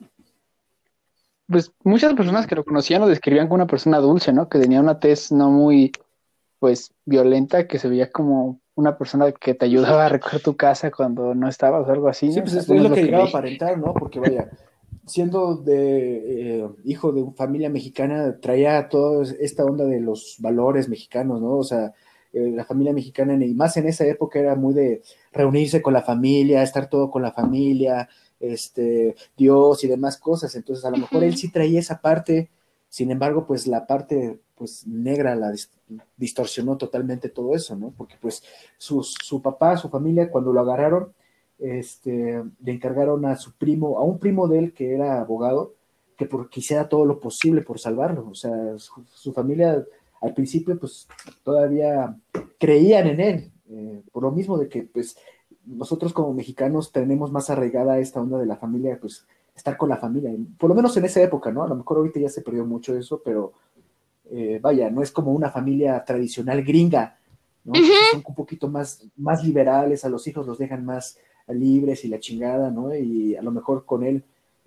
Pues muchas personas que lo conocían lo describían como una persona dulce, ¿no? Que tenía una tez no muy, pues, violenta, que se veía como una persona que te ayudaba a recoger tu casa cuando no estabas o algo así, sí, ¿no? pues es, es Algunos lo lo que que llegaba a leí. aparentar, ¿no? Porque vaya, siendo de eh, hijo de una familia mexicana, traía toda esta onda de los valores mexicanos, ¿no? O sea, eh, la familia mexicana, y más en esa época, era muy de reunirse con la familia, estar todo con la familia, este, Dios y demás cosas. Entonces, a lo mejor él Ujú. sí traía esa parte, sin embargo, pues la parte pues negra la dis- distorsionó totalmente todo eso, ¿no? Porque pues su, su papá, su familia, cuando lo agarraron, este, le encargaron a su primo, a un primo de él que era abogado, que por, que hiciera todo lo posible por salvarlo. O sea, su, su familia al principio pues todavía creían en él, eh, por lo mismo de que pues nosotros como mexicanos tenemos más arraigada esta onda de la familia, pues estar con la familia, por lo menos en esa época, ¿no? A lo mejor ahorita ya se perdió mucho eso, pero eh, vaya, no es como una familia tradicional gringa, ¿no? Que sí Ujú. son un poquito más, más liberales, a los hijos los dejan más libres y la chingada, ¿no? Y a lo mejor con él,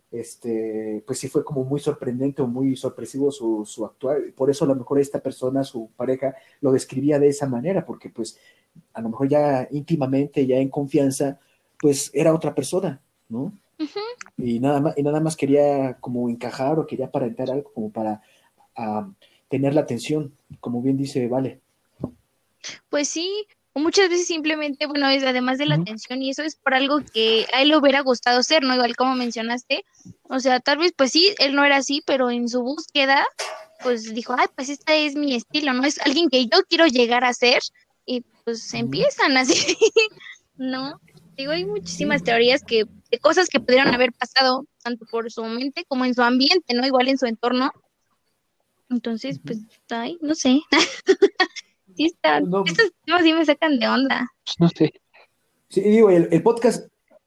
este, pues sí fue como muy sorprendente o muy sorpresivo su, su actuar. Por eso a lo mejor esta persona, su pareja, lo describía de esa manera, porque pues a lo mejor ya íntimamente, ya en confianza, pues era otra persona, ¿no? Ujú. Y nada más, y nada más quería como encajar o quería aparentar algo como para a tener la atención, como bien dice, vale. Pues sí, o muchas veces simplemente, bueno, es además de la Ujú. atención y eso es por algo que a él le hubiera gustado ser, ¿no? Igual como mencionaste, o sea, tal vez pues sí, él no era así, pero en su búsqueda, pues dijo, ay, pues este es mi estilo, ¿no? Es alguien que yo quiero llegar a ser y pues Ujú. empiezan así, ¿no? Digo, hay Sí, muchísimas teorías que, de cosas que pudieron haber pasado, tanto por su mente como en su ambiente, ¿no? Igual en su entorno. Entonces, ujú. pues, ay, no sé. Sí están, No, estos temas sí me sacan de onda. No sé. sí, digo, el, el podcast,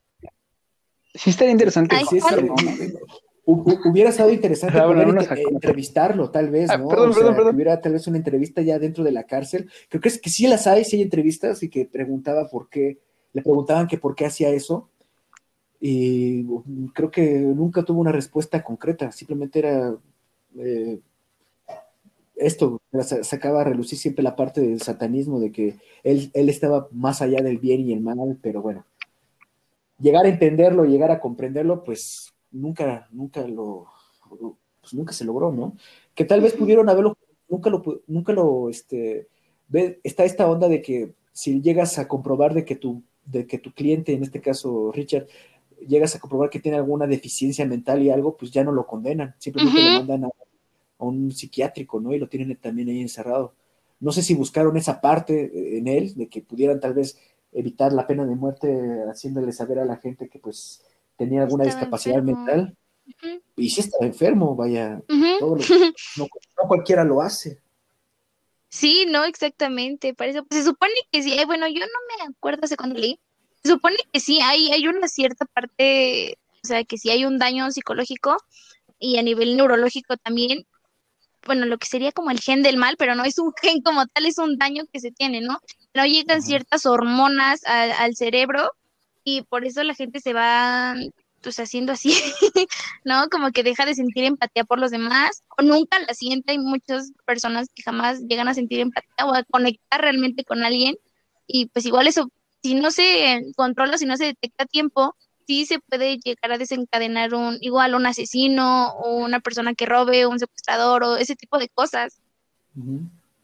Sí estaría interesante Ay, sí, ¿cuál? estaría- conocerlo, ¿no? hu- hu- hubiera estado O interesante sea, bueno, poder no nos inte- a eh, conocer. entrevistarlo, tal vez, Ah, ¿no? O perdón, perdón, sea, que perdón. hubiera tal vez una entrevista ya dentro de la cárcel. Creo que, es, que sí las hay, sí hay entrevistas y que preguntaba por qué, le preguntaban que por qué hacía eso y um, creo que nunca tuvo una respuesta concreta, simplemente era eh, esto, sa- sacaba a relucir siempre la parte del satanismo, de que él, él estaba más allá del bien y el mal, pero bueno, llegar a entenderlo, llegar a comprenderlo, pues nunca, nunca lo, pues nunca se logró, ¿no? Que tal vez Ujú. pudieron haberlo, nunca lo, pu- nunca lo, este, ve, está esta onda de que si llegas a comprobar de que tu, de que tu cliente, en este caso Richard, llegas a comprobar que tiene alguna deficiencia mental y algo, pues ya no lo condenan, simplemente lo Ujú. mandan a a un psiquiátrico, ¿no? Y lo tienen también ahí encerrado. No sé si buscaron esa parte en él, de que pudieran tal vez evitar la pena de muerte haciéndole saber a la gente que pues tenía alguna Estaba discapacidad enfermo. mental. Ujú. Y si estaba enfermo, vaya, Ujú. todo lo, no, no cualquiera lo hace. Sí, no, exactamente. Parece, pues, se supone que sí. eh, bueno, yo no me acuerdo hace cuándo leí. Se supone que sí, hay, hay una cierta parte, o sea, que sí hay un daño psicológico y a nivel neurológico también. Bueno, lo que sería como el gen del mal, pero no es un gen como tal, es un daño que se tiene, ¿no? No llegan Ajá. ciertas hormonas al, al cerebro y por eso la gente se va pues haciendo así, ¿no? Como que deja de sentir empatía por los demás o nunca la siente. Hay muchas personas que jamás llegan a sentir empatía o a conectar realmente con alguien y pues igual eso, si no se controla, si no se detecta a tiempo, sí se puede llegar a desencadenar un igual un asesino o una persona que robe, un secuestrador o ese tipo de cosas. Ujú.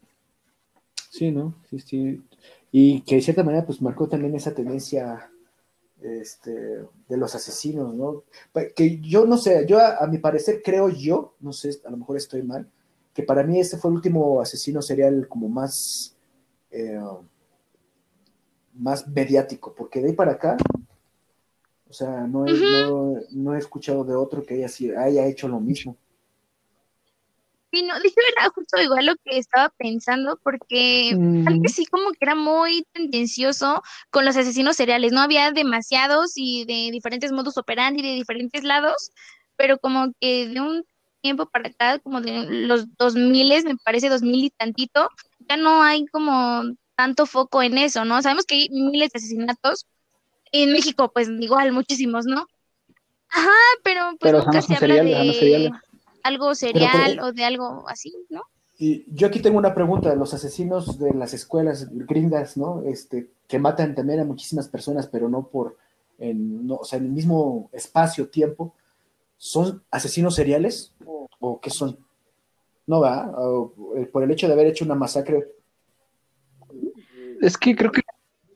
Sí, ¿no? Sí, sí. Y que de cierta manera pues marcó también esa tendencia este, de los asesinos, ¿no? Que yo no sé, yo a, a, mi parecer creo yo, no sé, a lo mejor estoy mal, que para mí ese fue el último asesino serial como más, eh, más mediático, porque de ahí para acá, O sea, no he, Ujú. no, no he escuchado de otro que haya, sido- haya hecho lo mismo. Sí, no, de hecho era justo igual lo que estaba pensando, porque Mm, antes sí como que era muy tendencioso con los asesinos seriales, ¿no? Había demasiados y de diferentes modus operandi, de diferentes lados, pero como que de un tiempo para acá, como de los dos miles, me parece dos mil y tantito, ya no hay como tanto foco en eso, ¿no? Sabemos que hay miles de asesinatos, en México pues igual muchísimos, ¿no? Ajá, pero pues pero o sea, no nunca son se habla seriales, o sea, no seriales. de algo Pero por, serial o de algo así, ¿no? y yo aquí tengo una pregunta, los asesinos de las escuelas gringas, ¿no? Este, que matan también a muchísimas personas, pero no por, en, no, o sea, en el mismo espacio, tiempo, ¿son asesinos seriales? ¿O, o qué son? No va, o, eh, por el hecho de haber hecho una masacre. Es que creo que,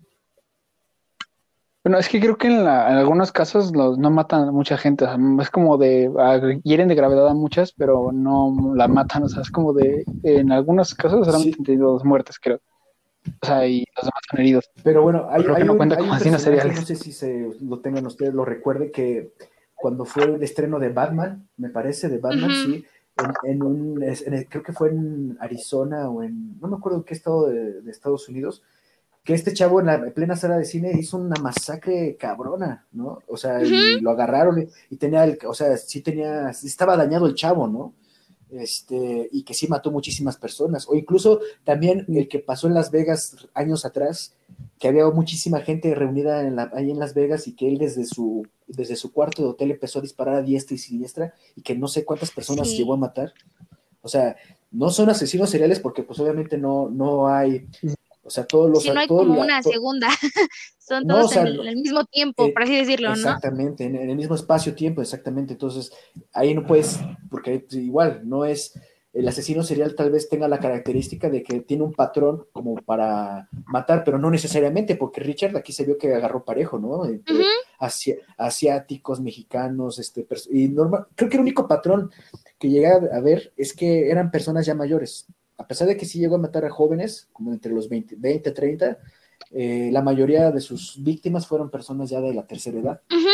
bueno, es que creo que en, la- en algunos casos los, no matan a mucha gente, o sea, es como de, ah, hieren de gravedad a muchas, pero no la matan, o sea, es como de, en algunos casos solamente han Sí, tenido dos muertes, creo, o sea, y los demás son heridos. pero bueno, Pero hay, creo que hay no un, cuenta hay como un asesinos personaje, no seriales. sé si se lo tengan ustedes, lo recuerde, que cuando fue el estreno de Batman, me parece, de Batman, Ujú. sí, en, en un, en el- creo que fue en Arizona o en, no me acuerdo en qué estado de, de Estados Unidos, que este chavo en la plena sala de cine hizo una masacre cabrona, ¿no? O sea, Ujú. y lo agarraron y, y tenía, el, o sea, sí tenía, sí estaba dañado el chavo, ¿no? Este, y que sí mató muchísimas personas, o incluso también el que pasó en Las Vegas años atrás, que había muchísima gente reunida en la, ahí en Las Vegas y que él desde su, desde su cuarto de hotel empezó a disparar a diestra y siniestra y que no sé cuántas personas llegó a Sí, matar. O sea, no son asesinos seriales porque pues obviamente no, no hay, o sea, todos los, sí, no hay todo como la, una to- segunda, son no, o todos en sea, el, no, el mismo tiempo, eh, por así decirlo, ¿no? exactamente, en, en el mismo espacio-tiempo, exactamente. Entonces, ahí no puedes, porque pues, igual, no es, el asesino serial tal vez tenga la característica de que tiene un patrón como para matar, pero no necesariamente, porque Richard aquí se vio que agarró parejo, ¿no? Entre Ujú. asi- asiáticos, mexicanos, este, pers- y normal, creo que el único patrón que llegué a ver es que eran personas ya mayores. A pesar de que sí llegó a matar a jóvenes, como entre los veinte, veinte treinta, eh, la mayoría de sus víctimas fueron personas ya de la tercera edad. Ujú.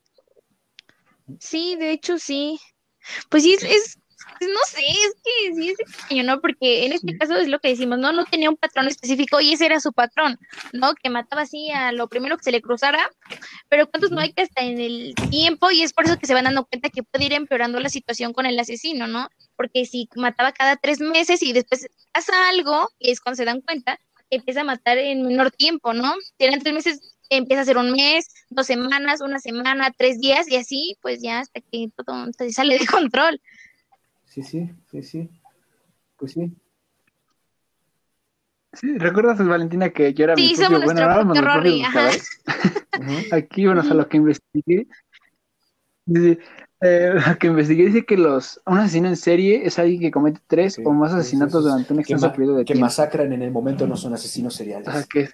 Sí, de hecho sí. Pues sí, es, es, pues no sé, es que sí es extraño, ¿no? Porque en este caso es lo que decimos, ¿no? No tenía un patrón específico y ese era su patrón, ¿no? Que mataba así a lo primero que se le cruzara, pero cuántos no Ujú. hay que hasta en el tiempo y es por eso que se van dando cuenta que puede ir empeorando la situación con el asesino, ¿no? Porque si mataba cada tres meses y después pasa algo, y es cuando se dan cuenta, que empieza a matar en menor tiempo, ¿no? Si eran tres meses, empieza a ser un mes, dos semanas, una semana, tres días y así, pues ya hasta que todo se sale de control. Sí, sí, sí, sí. Pues sí. Sí, ¿recuerdas, Valentina, que yo era mi Sí, somos propio, bueno, nuestro no éramos propio los propios Rory, ajá. buscadores? Ujú. Aquí, bueno, o sea, Ujú. lo que investigué, dice, eh, lo que investigué dice que los, un asesino en serie es alguien que comete tres Ok. o más Entonces, asesinatos esos durante un que, extenso ma- periodo de que tiempo. masacran en el momento no son asesinos O sea, seriales. que,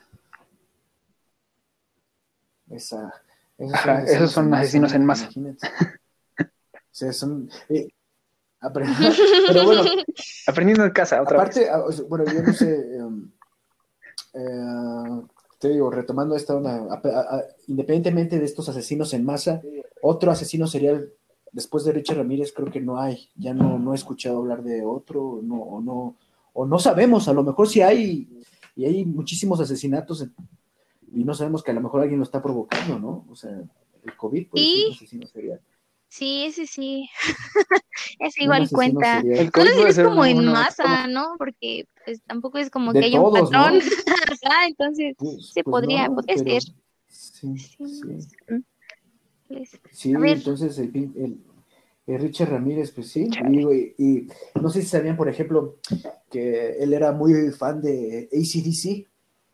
Esa, esos son ajá, esos asesinos en son masa, asesinos en ¿no? masa. Imagínate. O sea, son... eh, apre- pero bueno, Aprendiendo en casa, otra vez. aparte, ah, o sea, bueno, yo no sé, em, eh, te digo, retomando esta onda, a- a- a- independientemente de estos asesinos en masa, otro asesino serial después de Richard Ramírez creo que no hay, ya no, no he escuchado hablar de otro, no, o no, o no sabemos, a lo mejor sí hay, y hay muchísimos asesinatos y no sabemos que a lo mejor alguien lo está provocando, ¿no? O sea, el COVID puede ser un Sí, asesino serial, sí, ese sí, ese un igual asesino cuenta. serial El No COVID sé si puede es ser como una, en una buena forma. masa, ¿no? Porque pues tampoco es como de que haya un todos, patrón. ¿no? Ajá, entonces Pues, se pues podría, no, podría ser. pero sí, sí, Sí. Pues, a sí, ver, entonces el, pin- el, el Richard Ramírez, pues sí, y, Chale. digo, y, y no sé si sabían, por ejemplo, que él era muy fan de A C D C,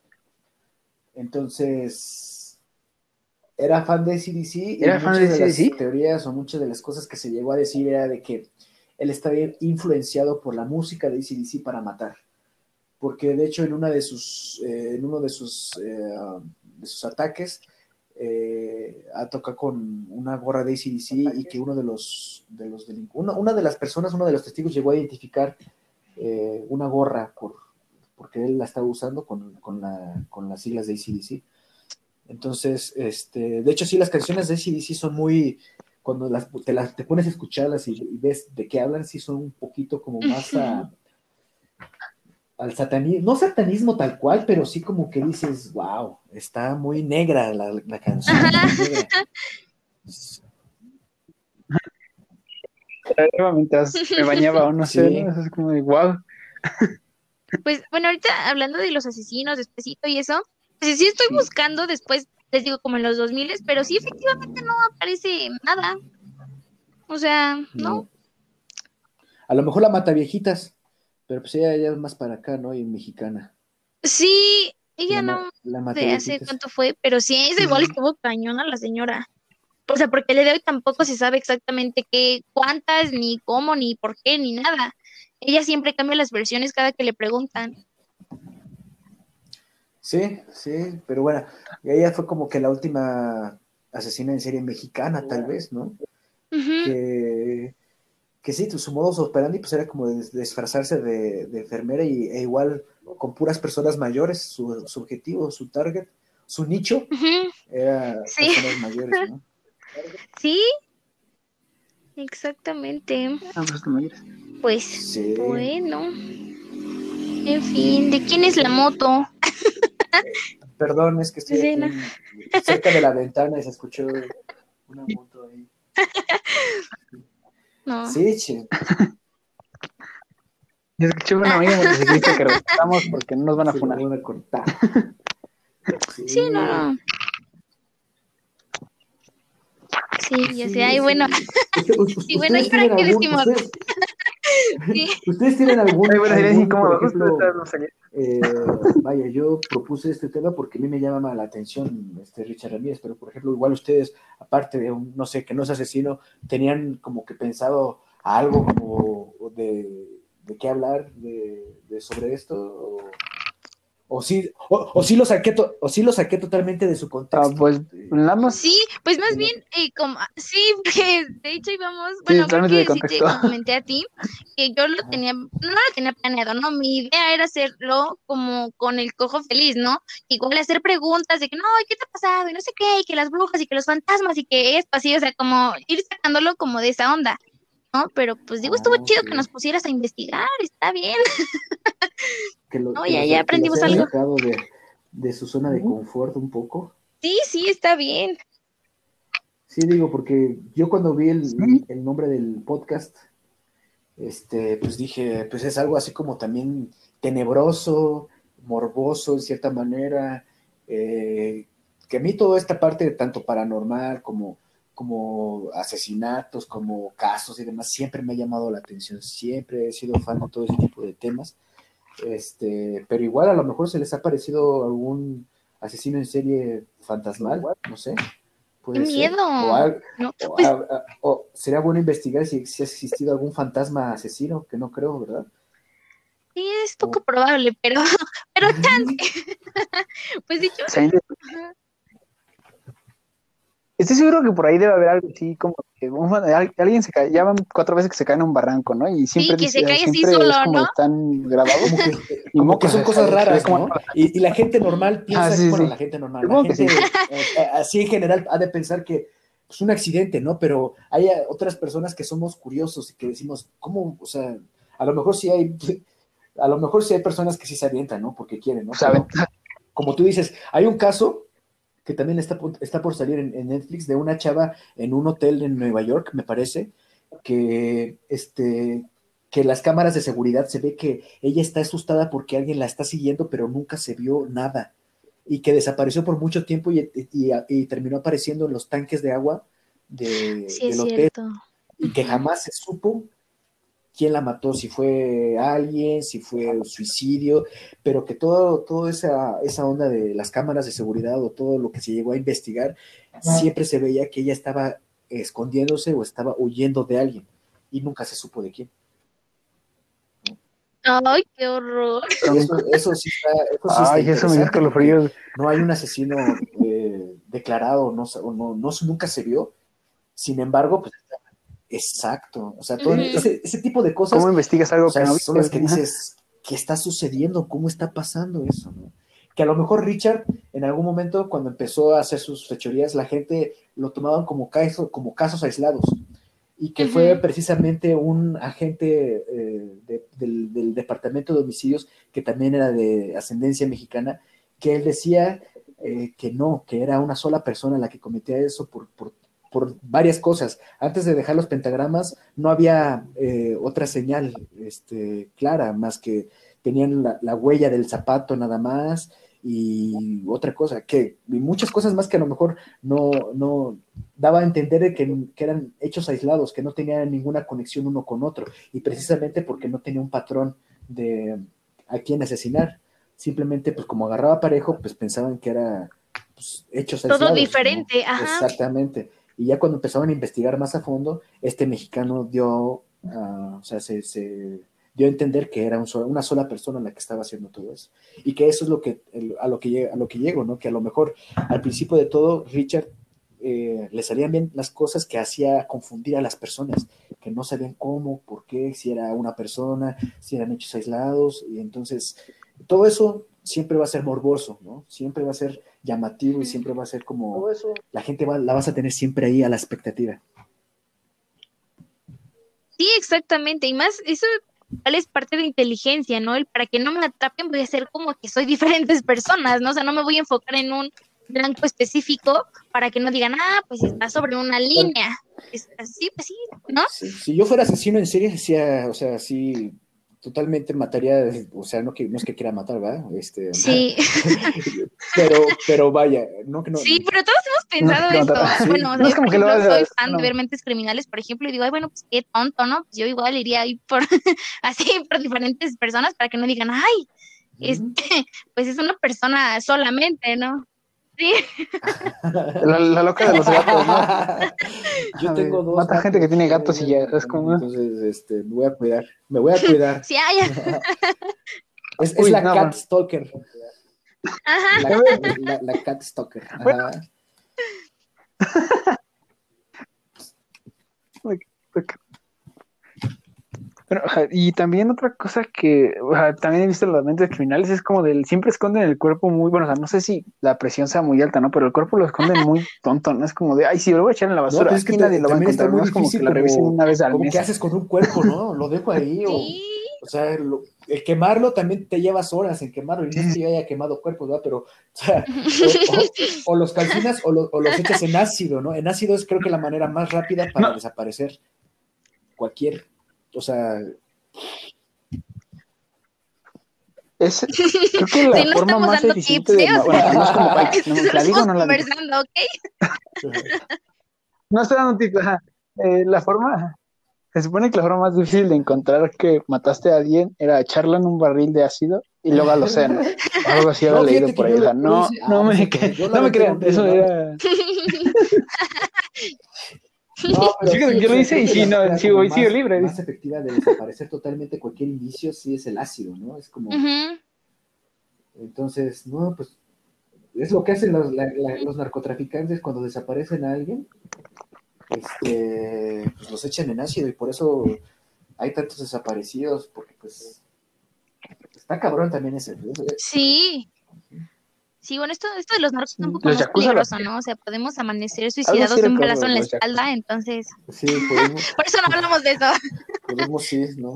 entonces era fan de A C D C y ¿Era fan de muchas de las C D C? teorías o muchas de las cosas que se llegó a decir era de que él estaba influenciado por la música de A C D C para matar, porque de hecho en, una de sus, eh, en uno de sus, eh, de sus ataques eh, a tocar con una gorra de A C D C y que uno de los, de los delincu- una, una de las personas, uno de los testigos llegó a identificar eh, una gorra por, porque él la estaba usando con, con, la, con las siglas de A C D C. Entonces, este, de hecho, sí, las canciones de A C D C son muy, cuando las, te, las, te pones a escucharlas y, y ves de qué hablan, sí son un poquito como más a, al satanismo, no satanismo tal cual, pero sí como que dices, wow, está muy negra la, la canción, muy negra. Mientras me bañaba o no sé, Sí. ¿no? Es como de wow. Pues bueno, ahorita hablando de los asesinos, Despacito y eso, pues sí estoy Sí. buscando después, les digo, como en los dos mil, pero sí efectivamente no aparece nada. O sea, no. No. A lo mejor la Mataviejitas, pero pues ella ya es más para acá, ¿no? Y mexicana. Sí, ella La, ma- no la sé hace Mataviejitas. cuánto fue, pero sí, es igual estuvo cañona la señora. O sea, porque el día de hoy tampoco se sabe exactamente qué, cuántas, ni cómo, ni por qué, ni nada. Ella siempre cambia las versiones cada que le preguntan. Sí, sí, pero bueno, ella fue como que la última asesina en serie mexicana, tal vez, ¿no? Ujú. Que, que sí, su modus operandi pues era como de disfrazarse de, de enfermera y, e igual con puras personas mayores, su, su objetivo, su target, su nicho Ujú. era Sí, personas mayores, ¿no? sí, exactamente. Ah, pues, no me digas. Pues Sí, bueno, en fin, ¿de quién es la moto? perdón, es que estoy Sí, aquí no. en- cerca de la ventana y se escuchó una moto ahí. No. Sí, che. Yo escuché una amiga motociclista que respetamos porque no nos van a Se lo funar. van a cortar. Sí, no, Sí, no. Sí, ya sé. sí, Ay, sí. bueno. Usted- u- Sí, bueno, ¿y ¿Ustedes para tienen qué algún, decimos? ustedes, Sí. ustedes tienen Ay, algún, bueno, sería algún, por incómodo. Justo ejemplo, estábamos allá. eh, vaya, yo propuse este tema porque a mí me llama la atención este Richard Ramírez, pero por ejemplo, igual ustedes, aparte de un, no sé, que no es asesino, tenían como que pensado algo como de, de qué hablar de, de sobre esto, o, o sí, o, o sí lo saqué, to- o sí lo saqué totalmente de su Ah, contexto. pues de- nada más, Sí, pues más de lo- bien, eh, como, sí, porque de hecho íbamos, sí, bueno, creo totalmente de que sí te contexto. comenté a ti que yo lo Ajá. tenía, no lo tenía planeado, ¿no? Mi idea era hacerlo como con el cojo feliz, ¿no? Igual hacer preguntas de que, no, ¿qué te ha pasado? Y no sé qué, y que las brujas y que los fantasmas y que esto, así, o sea, como ir sacándolo como de esa onda, ¿no? Pero pues digo, estuvo chido Ok. que nos pusieras a investigar, está bien, Que, lo, ¿no? que, Ya, los, ya que los aprendimos haya algo. sacado de, de su zona de confort un poco. Sí, sí, está bien. Sí, digo, porque yo cuando vi el, Sí, el nombre del podcast, este, pues dije, pues es algo así como también tenebroso, morboso en cierta manera, eh, que a mí toda esta parte tanto paranormal como, como asesinatos, como casos y demás, siempre me ha llamado la atención, siempre he sido fan de todo ese tipo de temas. Este, pero igual a lo mejor se les ha parecido algún asesino en serie fantasmal, no sé, Qué puede ser. miedo. O, al- No, o, pues a- a- o sería bueno investigar si, si ha existido algún fantasma asesino, que no creo, ¿verdad? sí, es O- poco probable, pero, pero chance. Pues dicho, sí. ajá. Estoy seguro que por ahí debe haber algo así como que un fan- al- alguien se cae, ya van cuatro veces que se cae en un barranco, ¿no? Y Sí, siempre que se dice, cae así siempre es solo, como ¿no? están grabados como que, y como que mocos son se, cosas se ve raras, como ¿no? Y, y la gente normal ah, piensa, sí, bueno, sí. la gente normal, la Supongo que sí. gente eh, así en general ha de pensar que es un accidente, ¿no? Pero hay eh, otras personas que somos curiosos y que decimos, ¿cómo? O sea, a lo mejor sí hay, a lo mejor sí hay personas que sí se avientan, ¿no? Porque quieren, ¿no? Saben. Pero como tú dices, hay un caso que también está, está por salir en, en Netflix de una chava en un hotel en Nueva York, me parece, que, este, que las cámaras de seguridad se ve que ella está asustada porque alguien la está siguiendo, pero nunca se vio nada. Y que desapareció por mucho tiempo y, y, y terminó apareciendo en los tanques de agua de, Sí, es del hotel cierto. y que Ujú. jamás se supo quién la mató, si fue alguien, si fue un suicidio, pero que todo, todo esa, esa onda de las cámaras de seguridad o todo lo que se llegó a investigar, siempre se veía que ella estaba escondiéndose o estaba huyendo de alguien y nunca se supo de quién. Ay, qué horror. Y eso, eso, sí, está, eso sí está Ay, eso me dio interesante porque escalofríos. no hay un asesino eh, declarado, no, no, no, nunca se vio. Sin embargo, pues exacto. O sea, todo Ujú. ese, ese tipo de ¿Cómo cosas, investigas o algo que sea, no son las viste? que Ajá. dices, ¿qué está sucediendo? ¿Cómo está pasando eso? ¿No? que a lo mejor Richard, en algún momento, cuando empezó a hacer sus fechorías, la gente lo tomaban como, caso, como casos aislados, y que uh-huh. fue precisamente un agente eh, de, del, del Departamento de Homicidios, que también era de ascendencia mexicana, que él decía eh, que no, que era una sola persona la que cometía eso por, por, por varias cosas. Antes de dejar los pentagramas, no había eh, otra señal este, clara, más que tenían la, la huella del zapato nada más, y otra cosa, que y muchas cosas más que a lo mejor no, no daba a entender que, que eran hechos aislados, que no tenían ninguna conexión uno con otro, y precisamente porque no tenía un patrón de a quién asesinar, simplemente pues como agarraba parejo, pues pensaban que era pues, hechos aislados. Todo diferente, ¿no? Ajá. Exactamente, y ya cuando empezaban a investigar más a fondo, este mexicano dio, uh, o sea, se... se dio a entender que era un solo, una sola persona la que estaba haciendo todo eso, y que eso es lo que, a lo que, a lo que llego, ¿no? Que a lo mejor al principio de todo Richard eh, le salían bien las cosas que hacía confundir a las personas, que no sabían cómo, por qué, si era una persona, si eran hechos aislados, y entonces todo eso siempre va a ser morboso, ¿no? Siempre va a ser llamativo y siempre va a ser como, todo eso, la gente va, la vas a tener siempre ahí a la expectativa. Sí, exactamente, y más, eso es parte de inteligencia, ¿no? El para que no me atrapen voy a hacer como que soy diferentes personas, ¿no? O sea, no me voy a enfocar en un blanco específico para que no digan, ah, pues está sobre una línea. Es así, pues sí, ¿no? Si, si yo fuera asesino en serie, decía, o sea, sí, totalmente mataría, o sea, no, que, no es que quiera matar, ¿verdad? Este, sí. pero, pero vaya, no que no. Sí, pero todos hemos pensado no, esto. Sí. Bueno, o sea, no es como yo, por ejemplo, soy fan no. de ver Mentes Criminales, por ejemplo, y digo, ay, bueno, pues qué tonto, ¿no? Pues yo igual iría ahí por, así, por diferentes personas para que no digan, ay, mm. este, pues es una persona solamente, ¿no? Sí. La, la loca de los gatos, ¿no? Yo tengo dos. Mata gente que tiene gatos y ya es como. Entonces, este, me voy a cuidar. Me voy a cuidar. Sí, ay. es, es Uy, la no, cat man. Stalker. Ajá. La, la, la cat stalker. Ajá. Bueno, y también otra cosa que o sea, también he visto en las mentes criminales es como del siempre esconden el cuerpo muy, bueno, o sea, no sé si la presión sea muy alta, ¿no? Pero el cuerpo lo esconden muy tonto, ¿no? Es como de, ay, si lo voy a echar en la basura, no, es que que nadie lo va a encontrar, no es como que lo revisen una vez al mes. mes. ¿Qué haces con un cuerpo, no? Lo dejo ahí, o, sí. o sea, lo, el quemarlo también te llevas horas en quemarlo, y no es que yo haya quemado cuerpos, ¿verdad? Pero, o sea, o, o, o los calcinas o, lo, o los echas en ácido, ¿no? En ácido es creo que la manera más rápida para no. desaparecer cualquier, o sea... Es, creo que la sí, no forma más eficiente tips, de... ¿sí? Bueno, no es como bike, no, la digo no la digo. Conversando, ¿ok? No estoy dando tips, eh, la forma... Se supone que la forma más difícil de encontrar que mataste a alguien era echarlo en un barril de ácido y luego al océano. Algo así había no, leído por ahí. O sea, no, no, ah, me, que, no me crean, eso no. era... No, pero sí, yo lo hice y sí, no, sigo, más, sigo libre. Más efectiva de desaparecer totalmente cualquier indicio sí es el ácido, ¿no? Es como... Uh-huh. Entonces, no, pues es lo que hacen los, la, la, los narcotraficantes cuando desaparecen a alguien, este, pues los echan en ácido y por eso hay tantos desaparecidos, porque pues está cabrón también ese. ese sí. Sí, bueno, esto, esto de los narcos es un poco los más peligroso, ¿no? O sea, podemos amanecer suicidados de un balazo en la espalda, yakuza. Entonces... Sí, podemos... Por eso no hablamos de eso. Podemos, sí, ¿no?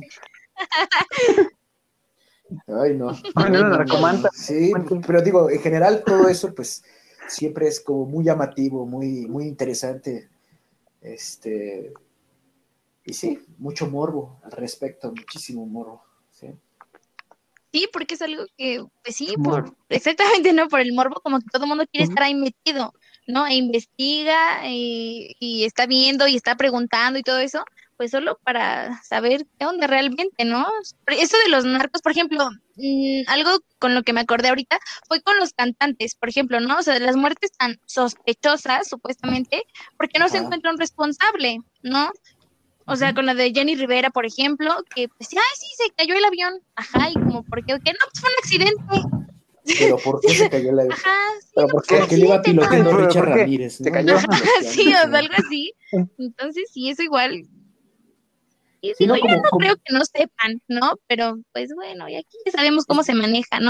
Ay, no. Bueno, no, no, no. Sí, pero digo, en general todo eso, pues, siempre es como muy llamativo, muy, muy interesante. Este... Y sí, mucho morbo al respecto, muchísimo morbo, sí. Sí, porque es algo que, pues sí, por, exactamente, ¿no? Por el morbo, como que todo el mundo quiere uh-huh. estar ahí metido, ¿no? E investiga y, y está viendo y está preguntando y todo eso, pues solo para saber qué onda realmente, ¿no? Eso de los narcos, por ejemplo, mmm, algo con lo que me acordé ahorita fue con los cantantes, por ejemplo, ¿no? O sea, de las muertes tan sospechosas, supuestamente, porque no uh-huh. se encuentra un responsable, ¿no? O sea, con la de Jenny Rivera, por ejemplo, que pues, ay, sí, se cayó el avión. Ajá, y como, ¿por qué? ¿Qué? No, pues fue un accidente. ¿Pero por qué se cayó el avión? Ajá, sí. ¿Pero no, por qué? Porque le iba piloteando ¿Pero Richard por qué? Ramírez, ¿no? ¿Se cayó? Ajá, sí, o sea, algo así. Entonces, sí, eso igual. Y sí, digo, no, como, yo no como... creo que no sepan, ¿no? Pero, pues, bueno, y aquí ya sabemos cómo se maneja, ¿no?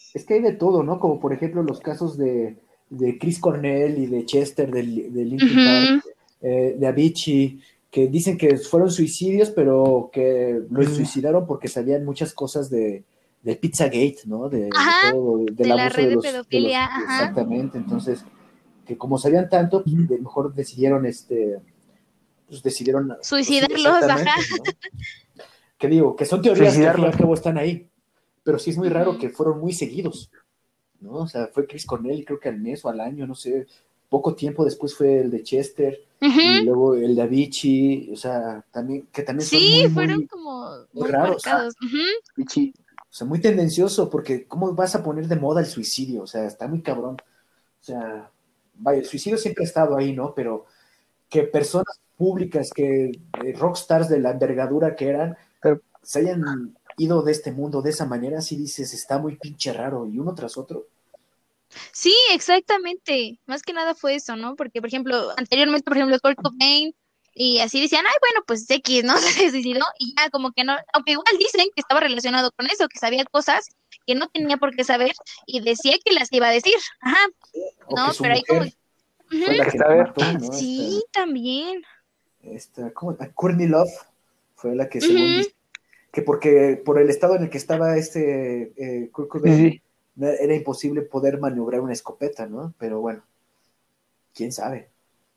Es que hay de todo, ¿no? Como por ejemplo los casos de, de Chris Cornell y de Chester de, de Linkin Park, Ujú. eh, de Avicii, que dicen que fueron suicidios, pero que los Mm. suicidaron porque sabían muchas cosas de, de Pizzagate, ¿no? De, de Ajá, todo, del de la abuso red de de los, de los- pedofilia, ajá. exactamente. Entonces, que como sabían tanto, pues, Ujú. de mejor decidieron, este, pues decidieron, pues, sí, Suicidarlos, exactamente, ajá. ¿no? Que digo, que son teorías que al fin y Suicidarlo. al cabo están ahí, pero sí es muy raro Ujú. que fueron muy seguidos, ¿no? O sea, fue Chris Cornell, creo que al mes o al año, no sé, poco tiempo después fue el de Chester, Ujú. y luego el de Avicii, o sea, también, que también son Sí, muy, fueron muy, como muy muy raros, marcados. Ujú. Pichi. o sea, muy tendencioso, porque ¿cómo vas a poner de moda el suicidio? O sea, está muy cabrón. O sea, vaya, el suicidio siempre ha estado ahí, ¿no? Pero que personas públicas, que eh, rockstars de la envergadura que eran, Pero- se hayan ido de este mundo de esa manera, sí dices, está muy pinche raro, y uno tras otro. Sí, exactamente. Más que nada fue eso, ¿no? Porque, por ejemplo, anteriormente, por ejemplo, Kurt Cobain, y así decían, ay, bueno, pues X, ¿no? Se suicidó, y ya como que no, aunque igual dicen que estaba relacionado con eso, que sabía cosas que no tenía por qué saber, y decía que las iba a decir. Ajá, O ¿no? que su Pero ahí como, mujer ujú, fue la que Está lo a ver. mató, ¿no? sí, también. Esta, esta, ¿cómo? Ah, Courtney Love fue la que según Ujú. dice, que porque por el estado en el que estaba este eh, Kurt Sí, Cobain, sí. no- era imposible poder maniobrar una escopeta, ¿no? Pero bueno, quién sabe.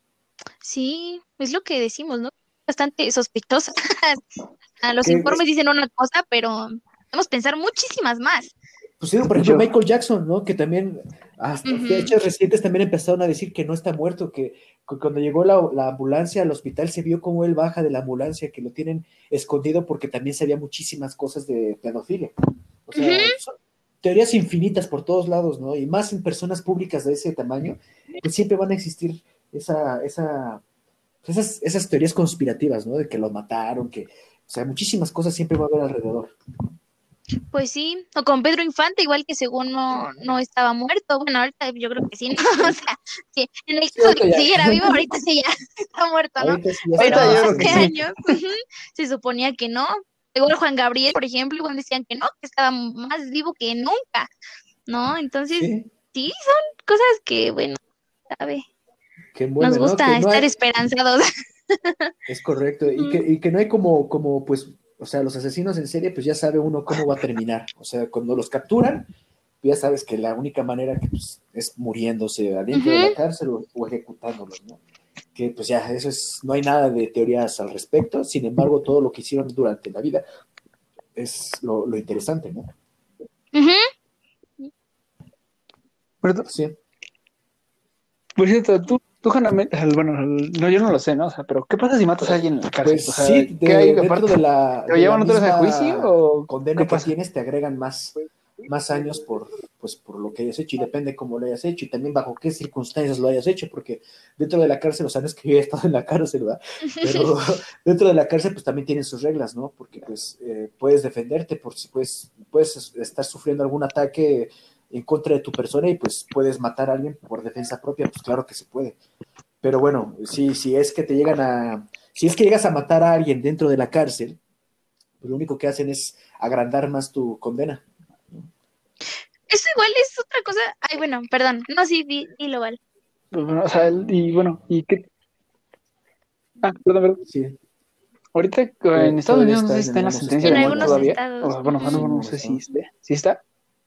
Sí, es lo que decimos, ¿no? Bastante sospechosas. Ah, los Que, informes dicen una cosa, pero podemos pensar muchísimas más. pues sí, por ejemplo, Yo. Michael Jackson, ¿no? Que también, hasta Ujú. fechas recientes también empezaron a decir que no está muerto, que, que cuando llegó la, la ambulancia al hospital se vio como él baja de la ambulancia, que lo tienen escondido porque también sabía muchísimas cosas de pedofilia. O sea, Ujú. son teorías infinitas por todos lados, ¿no? Y más en personas públicas de ese tamaño, pues siempre van a existir esa, esa, esas, esas teorías conspirativas, ¿no? De que lo mataron, que, o sea, muchísimas cosas siempre va a haber alrededor. Pues sí, o con Pedro Infante, igual que según no, no estaba muerto. Bueno, ahorita yo creo que sí, ¿no? O sea, sí, en el Sí, caso de ahorita que ya. siguiera vivo, ahorita sí ya está muerto, ¿no? Ahorita sí ya Pero Ahorita está yo más creo que hace sí. años ujú, se suponía que no. Igual Juan Gabriel, por ejemplo, igual decían que no, que estaba más vivo que nunca, ¿no? Entonces, Sí, sí, son cosas que, bueno, sabe, que nos envuelve, ¿no? Que gusta no hay, estar esperanzados. es correcto, y que, Ujú. y que no hay como, como, pues, o sea, los asesinos en serie, pues ya sabe uno cómo va a terminar. O sea, cuando los capturan, ya sabes que la única manera que pues, es muriéndose adentro de Ujú. la cárcel o, o ejecutándolos, ¿no? Que pues ya, eso es, no hay nada de teorías al respecto, sin embargo, todo lo que hicieron durante la vida es lo, lo interesante, ¿no? Ujú. Pero, Sí, por cierto, tú, tú, Hannah, me- el- bueno, el- no, yo no lo sé, ¿no? O sea, pero ¿qué pasa si matas a alguien en la cárcel? pues O sea, sí, ¿qué hay de, dentro aparte? de la, ¿Te lo de la llevan otra vez a juicio misma o condena qué que pasa? tienes, te agregan más, más años por, pues, por lo que hayas hecho, y depende cómo lo hayas hecho y también bajo qué circunstancias lo hayas hecho, porque dentro de la cárcel, o sea, no es que yo haya estado en la cárcel, ¿verdad? Pero dentro de la cárcel pues también tienen sus reglas, ¿no? Porque pues eh, puedes defenderte por si puedes, puedes estar sufriendo algún ataque en contra de tu persona y pues puedes matar a alguien por defensa propia, pues claro que se puede. Pero bueno, si, si es que te llegan a, si es que llegas a matar a alguien dentro de la cárcel, pues lo único que hacen es agrandar más tu condena. Eso igual es otra cosa. Ay, bueno, perdón. No, sí, di- dilo, Val. Pues, bueno, o sea, el- y bueno, ¿y qué? Ah, perdón, perdón. Sí, Ahorita eh, en to- Estados todavía Unidos no sé está si en está en la algunos sentencia En de estados, muerte algunos ¿verdad? todavía. estados. O, bueno, Ujú. no, no, no Sí, sé si está. esté. ¿Sí está?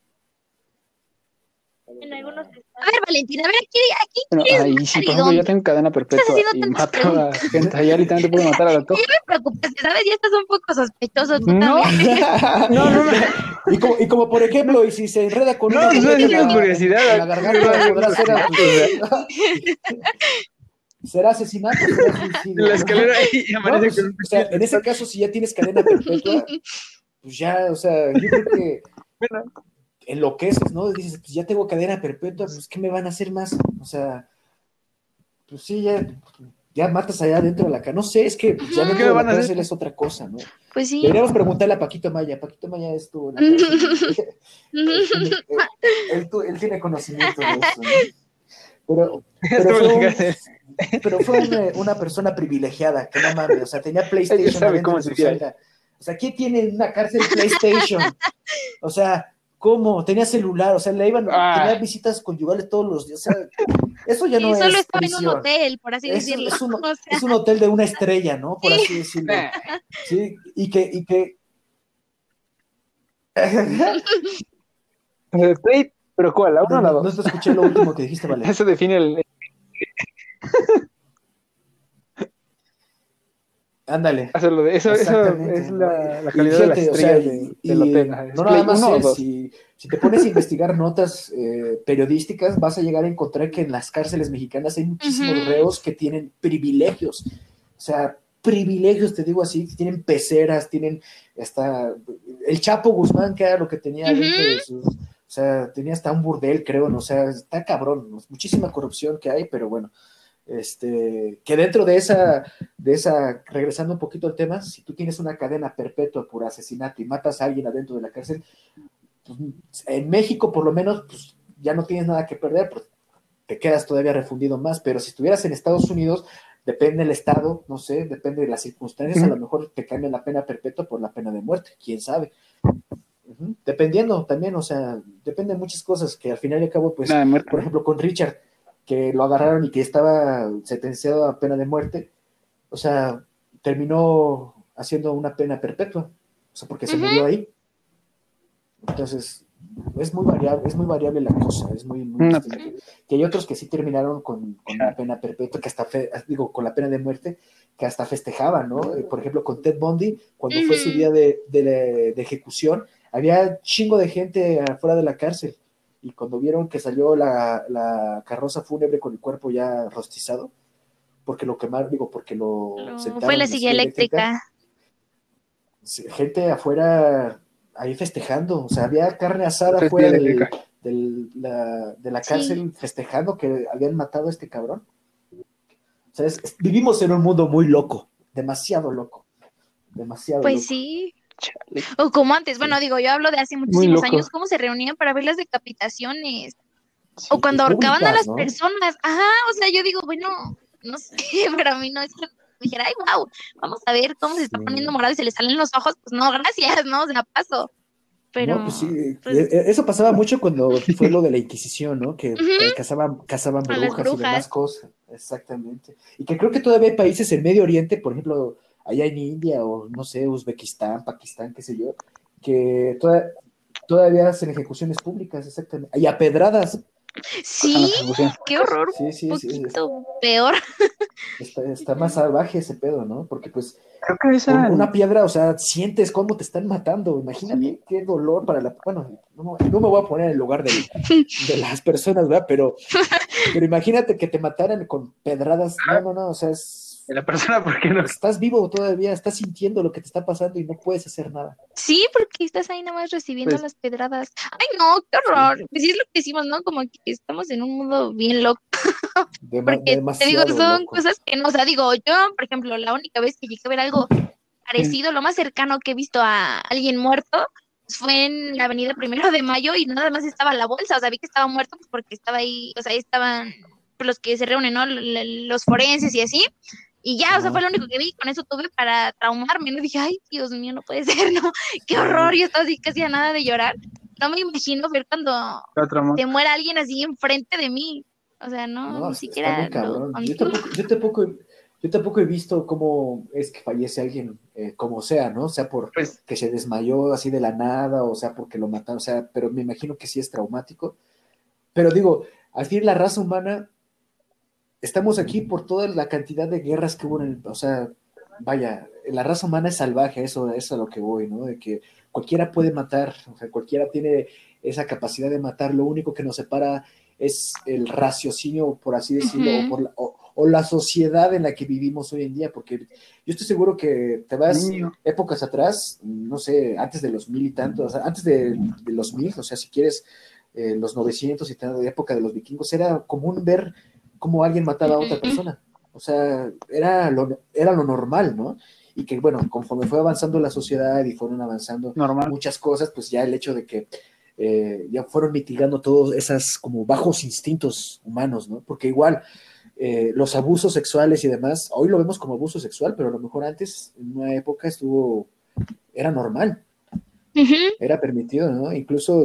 En algunos estados. A ver, Valentina, a ver, ¿a quién, a quién Bueno, quieres ahí sí, matar por y ejemplo, yo dónde? tengo cadena ¿Por qué estás perpetua haciendo y tantas mato a preguntas? gente. Allá literalmente puedo matar al Ya antojo. me preocupaste, ¿sabes? Ya estás un poco sospechoso tú No, también. no, no, no. y, como, y como por ejemplo, y si se enreda con No, una solo aguja en tengo la, en, curiosidad. en la garganta, podrá ser, a- O sea, será asesinato, será en suicidio, la ¿no? escalera ahí No, amanece pues, con un o sea, cuchillo en en la ese espalda. caso, si ya tienes cadena perpetua, pues ya, o sea, yo creo que Bueno, enloqueces, ¿no? Dices, pues ya tengo cadena perpetua, pues ¿qué me van a hacer más? O sea, pues sí, ya, ya matas allá dentro de la cárcel. No sé, es que pues, ya Ujú. dentro ¿qué me de la van a hacer? cárcel es otra cosa, ¿no? Pues sí. Deberíamos preguntarle a Paquito Maya. Paquito Maya estuvo en la cárcel. Él tiene, él, él tu- él tiene conocimiento de eso, ¿no? Pero, pero Estuvo fue, en la un, cárcel. pero fue una, una persona privilegiada, que no mames, o sea, tenía Ella PlayStation sabe adentro cómo de se su hiciera ahí. celda. O sea, ¿quién tiene en una cárcel PlayStation? O sea, ¿Cómo? Tenía celular, o sea, le iban, Ah. tenía visitas conyugales todos los días, o sea, eso ya Y no solo es estaba en un prisión. hotel, por así Es, decirlo. es, un, O sea, es un hotel de una estrella, ¿no? Por Sí. así decirlo. Eh, Sí, y que, y que... eh, Play, pero ¿cuál? ¿La uno No, o la no, no dos? te escuché lo último que dijiste, vale. Eso define el... Ándale. hacerlo de- Eso, eso Exactamente. es la, la Y calidad de la fíjate, o sea, estrella y, de- y del hotel. Ajá. ¿Es no nada Play más uno o él, dos? si, si te pones a investigar notas eh, periodísticas, vas a llegar a encontrar que en las cárceles mexicanas hay muchísimos Ujú. reos que tienen privilegios. O sea, privilegios, te digo así, tienen peceras, tienen hasta el Chapo Guzmán, que era lo que tenía Ujú. dentro de su, o sea, tenía hasta un burdel, creo, ¿no? O sea, está cabrón, ¿no? Muchísima corrupción que hay, pero bueno. Este, que dentro de esa, de esa, regresando un poquito al tema, si tú tienes una cadena perpetua por asesinato y matas a alguien adentro de la cárcel, pues, en México por lo menos pues, ya no tienes nada que perder, pues, te quedas todavía refundido más, pero si estuvieras en Estados Unidos, depende del estado, no sé, depende de las circunstancias, a lo mejor te cambian la pena perpetua por la pena de muerte, quién sabe. Uh-huh. Dependiendo también, o sea, depende de muchas cosas que al final y al cabo, pues, Nada de muerte. por ejemplo, con Richard, que lo agarraron y que estaba sentenciado a pena de muerte, o sea, terminó haciendo una pena perpetua, o sea, porque se Ujú. murió ahí. Entonces, es muy variable, es muy variable la cosa, es muy, muy Una distinto. Que hay otros que sí terminaron con, con la pena perpetua, que hasta, fe, digo, con la pena de muerte, que hasta festejaban, ¿no? Por ejemplo, con Ted Bundy, cuando Ujú. fue su día de, de, de ejecución, había chingo de gente afuera de la cárcel, y cuando vieron que salió la, la carroza fúnebre con el cuerpo ya rostizado, porque lo quemaron, digo, porque lo Lo- Fue sentaron la en la silla silla eléctrica, eléctrica. gente afuera ahí festejando, o sea, había carne asada Esa fuera silla del, eléctrica. del- la, de la Sí. cárcel festejando que habían matado a este cabrón. O sea, es- es- vivimos en un mundo muy loco, demasiado loco, demasiado Pues loco. sí. Chale. O como antes, bueno, Sí. digo, yo hablo de hace Muy muchísimos loco. años, cómo se reunían para ver las decapitaciones. Sí. O cuando Y ahorcaban a públicas, las ¿no? personas. Ajá, o sea, yo digo, bueno, no sé, para mí no es que dijera, ay, wow, vamos a ver cómo se está Sí. poniendo morado y se le salen los ojos. Pues no, gracias, no, se la paso. Pero, No, pues sí, e- pues, e- eso pasaba mucho cuando fue lo de la Inquisición, ¿no? Que ujú, ca- cazaban, cazaban a las brujas y demás brujas. cosas, exactamente. Y que creo que todavía hay países en Medio Oriente, por ejemplo, allá en India o no sé, Uzbekistán, Pakistán, qué sé yo, que toda- todavía hacen ejecuciones públicas, exactamente. Y a pedradas. Sí, ejecución. qué horror, Sí, un sí, sí, es- poquito peor. está, está más salvaje ese pedo, ¿no? Porque pues Creo que esa con era una el- piedra, o sea, sientes cómo te están matando. Imagínate Sí. qué dolor para la. Bueno, no, no me voy a poner en el lugar del- de las personas, ¿verdad? Pero, pero imagínate que te mataran con pedradas. No, no, no, o sea, es- de la persona, ¿por qué no? estás vivo todavía, estás sintiendo lo que te está pasando y no puedes hacer nada. Sí, porque estás ahí nada más recibiendo Pues, las pedradas. Ay, no, qué horror. Pues sí es lo que decimos, ¿no? Como que estamos en un mundo bien loco. Dema- Porque te digo, demasiado son loco. cosas que no, o sea, digo, yo, por ejemplo, la única vez que llegué a ver algo parecido, lo más cercano que he visto a alguien muerto, pues, fue en la avenida Primero de Mayo y nada más estaba la bolsa, o sea, vi que estaba muerto pues porque estaba ahí, o sea, ahí estaban los que se reúnen, ¿no? L- Los forenses y así, y ya, o sea, Ajá. fue lo único que vi, con eso tuve para traumarme, ¿no? Dije, ay, Dios mío, no puede ser, ¿no? Qué horror, yo estaba así casi a nada de llorar. No me imagino ver cuando otro amor. se muera alguien así enfrente de mí, o sea, no, No, ni está siquiera muy lo cabrón. Yo concibo. tampoco, yo tampoco, yo tampoco he visto cómo es que fallece alguien, eh, como sea, ¿no? Sea por Pues, que se desmayó así de la nada, o sea porque lo mataron, o sea, pero me imagino que sí es traumático. Pero digo, al fin la raza humana, estamos aquí por toda la cantidad de guerras que hubo en el, o sea, vaya, la raza humana es salvaje, eso, eso es a lo que voy, ¿no? De que cualquiera puede matar, o sea, cualquiera tiene esa capacidad de matar, lo único que nos separa es el raciocinio, por así decirlo, Ujú. o, por la, o, o la sociedad en la que vivimos hoy en día, porque yo estoy seguro que te vas niño. épocas atrás, no sé, antes de los mil y tantos, o sea, antes de, de los mil, o sea, si quieres, eh, los novecientos y tal, de época de los vikingos, era común ver cómo alguien mataba a otra persona. O sea, era lo, era lo normal, ¿no? Y que, bueno, conforme fue avanzando la sociedad y fueron avanzando Normal. muchas cosas, pues ya el hecho de que eh, ya fueron mitigando todos esos como bajos instintos humanos, ¿no? Porque igual eh, los abusos sexuales y demás, hoy lo vemos como abuso sexual, pero a lo mejor antes, en una época, estuvo, era normal, Ujú. era permitido, ¿no? Incluso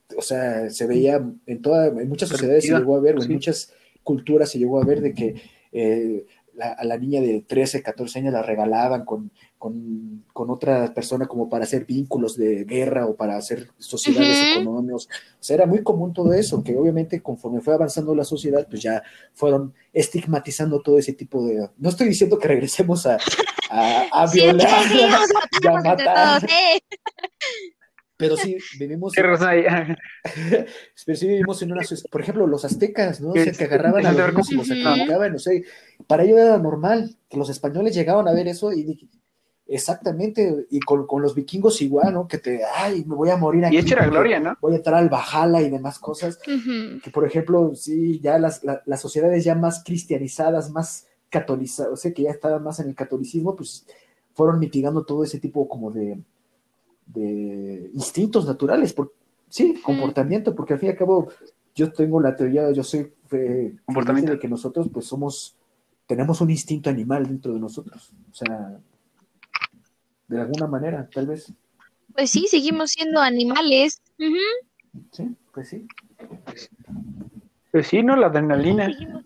o sea, se veía en toda, en muchas sociedades se llegó a ver, o en sí. muchas culturas se llegó a ver de que eh, la, a la niña de trece, catorce años la regalaban con, con, con otra persona como para hacer vínculos de guerra o para hacer sociedades Ujú. económicas. O sea, era muy común todo eso, que obviamente conforme fue avanzando la sociedad, pues ya fueron estigmatizando todo ese tipo de... No estoy diciendo que regresemos a, a, a Sí, violar, sí, sí, vamos a y a matarnos entre matar, todos, ¿eh? pero sí vivimos... ¿Qué razón hay? Pero sí vivimos en una sociedad, por ejemplo, los aztecas, ¿no? O Que sea, es que agarraban a interesante los ver niños y cómo- los Ujú. sacrificaban, no sé, para ellos era normal, que los españoles llegaban a ver eso y dije, exactamente, y con, con los vikingos igual, ¿no? Que te, ay, me voy a morir aquí Y hecho era porque gloria, ¿no? voy a entrar al Valhalla y demás cosas, Ujú. que por ejemplo, sí, ya las, la- las sociedades ya más cristianizadas, más catolizadas, o sea, que ya estaban más en el catolicismo, pues fueron mitigando todo ese tipo como de, de instintos naturales, por, sí, Ujú. comportamiento, porque al fin y al cabo yo tengo la teoría, yo soy eh, Comportamiento. creyente de que nosotros pues somos, tenemos un instinto animal dentro de nosotros, o sea, de alguna manera, tal vez, Pues sí, seguimos siendo animales. Ujú. sí, pues sí. Pues sí, ¿no? La adrenalina. Seguimos.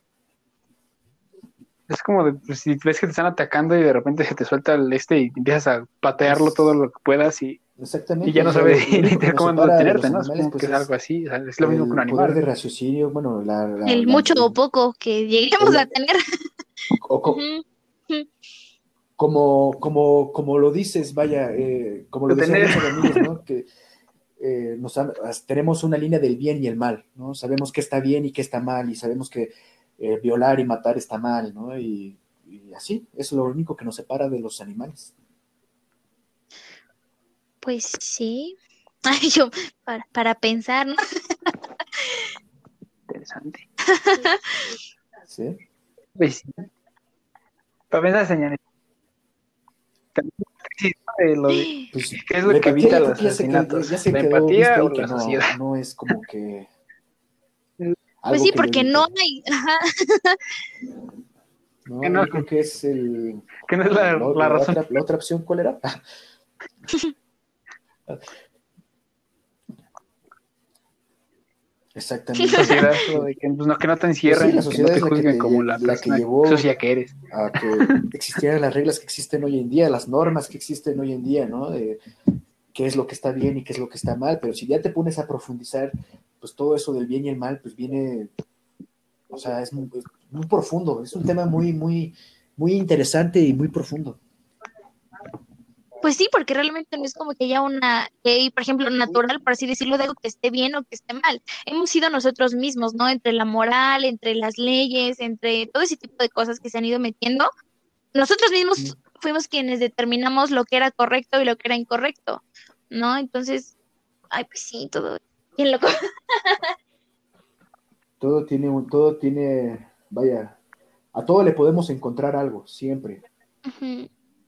Es como de, pues, si ves que te están atacando y de repente se te suelta el este y empiezas a patearlo todo lo que puedas y, Exactamente, y ya no o sea, sabes lo, lo único que nos cómo separa de detenerte, los ¿no? animales Supongo pues que es es algo así. O sea, es lo mismo que un el poder animal, de ¿no? raciocinio, bueno, la, la, El la- mucho o poco que lleguemos el- a tener. o co- Ujú. Ujú. como, como, como lo dices, vaya, eh, como lo decía Detener. Richard Ramírez, ¿no? Que eh, nos han- as- tenemos una línea del bien y el mal, ¿no? Sabemos qué está bien y qué está mal, y sabemos que eh, violar y matar está mal, ¿no? Y, y así, es lo único que nos separa de los animales. Pues sí. Ay, yo, para, para pensar, ¿no? Interesante. ¿Sí? Pues sí. Para pensar, señores. También existe lo de Pues qué es lo la que empatía evita yo creo los que ya se, quedó, ya, asesinatos, ya se la quedó visto empatía o ahí que la no, sociedad. no es como que Pues algo sí, que lo porque no evite. hay. Ajá. Que No, no, yo creo que es el, que no es la, lo- la la, razón. otra, la otra opción, ¿cuál era? Exactamente. Sociedad, lo de que, pues, no, que no te Pues sí, encierren la y que no sociedad te es la que, juzguen te, como la la que persona llevó sucia que eres. a que existieran las reglas que existen hoy en día, las normas que existen hoy en día, ¿no? De qué es lo que está bien y qué es lo que está mal, pero si ya te pones a profundizar, pues todo eso del bien y el mal, pues viene, o sea, es muy, es muy profundo, es un tema muy, muy, muy interesante y muy profundo. Pues sí, porque realmente no es como que haya una ley, por ejemplo, natural, por así decirlo, de algo que esté bien o que esté mal. Hemos sido nosotros mismos, ¿no? Entre la moral, entre las leyes, entre todo ese tipo de cosas que se han ido metiendo. Nosotros mismos fuimos quienes determinamos lo que era correcto y lo que era incorrecto, ¿no? Entonces, ay, pues sí, todo bien loco. Todo tiene, un, todo tiene, vaya, a todo le podemos encontrar algo, siempre. Ujú.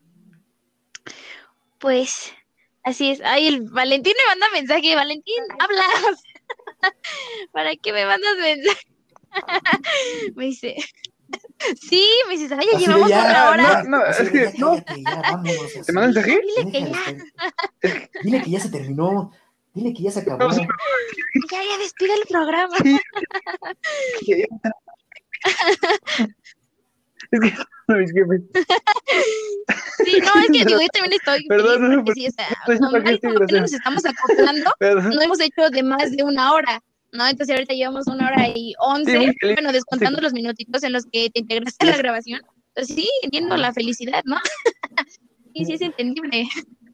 Pues así es. Ay, el Valentín me manda mensaje. Valentín, hablas. ¿Para qué me mandas mensaje? Me dice, sí, me dice, ay, ya Así de llevamos ya, una Ah, hora. no, ya, no, así es de que ya no. cállate, ya vámonos, ¿Te así. mandan mensaje? Dile que Deja de ya, estar- Dile que ya se terminó, dile que ya se acabó. No, sí, ya, ya despide el programa. sí, que ya- es que no, es que me- Sí, no, es que digo, yo también estoy feliz Perdón, no, porque pero sí, o sea, estoy diciendo como que tal estoy como que grosero. nos estamos acoplando, Perdón. no hemos hecho de más de una hora, ¿no? Entonces ahorita llevamos una hora y Sí, once, muy feliz. bueno, descontando los minutitos en los que te integraste Y a la es- grabación. Entonces sí, entiendo la felicidad, ¿no? Sí, sí, es entendible.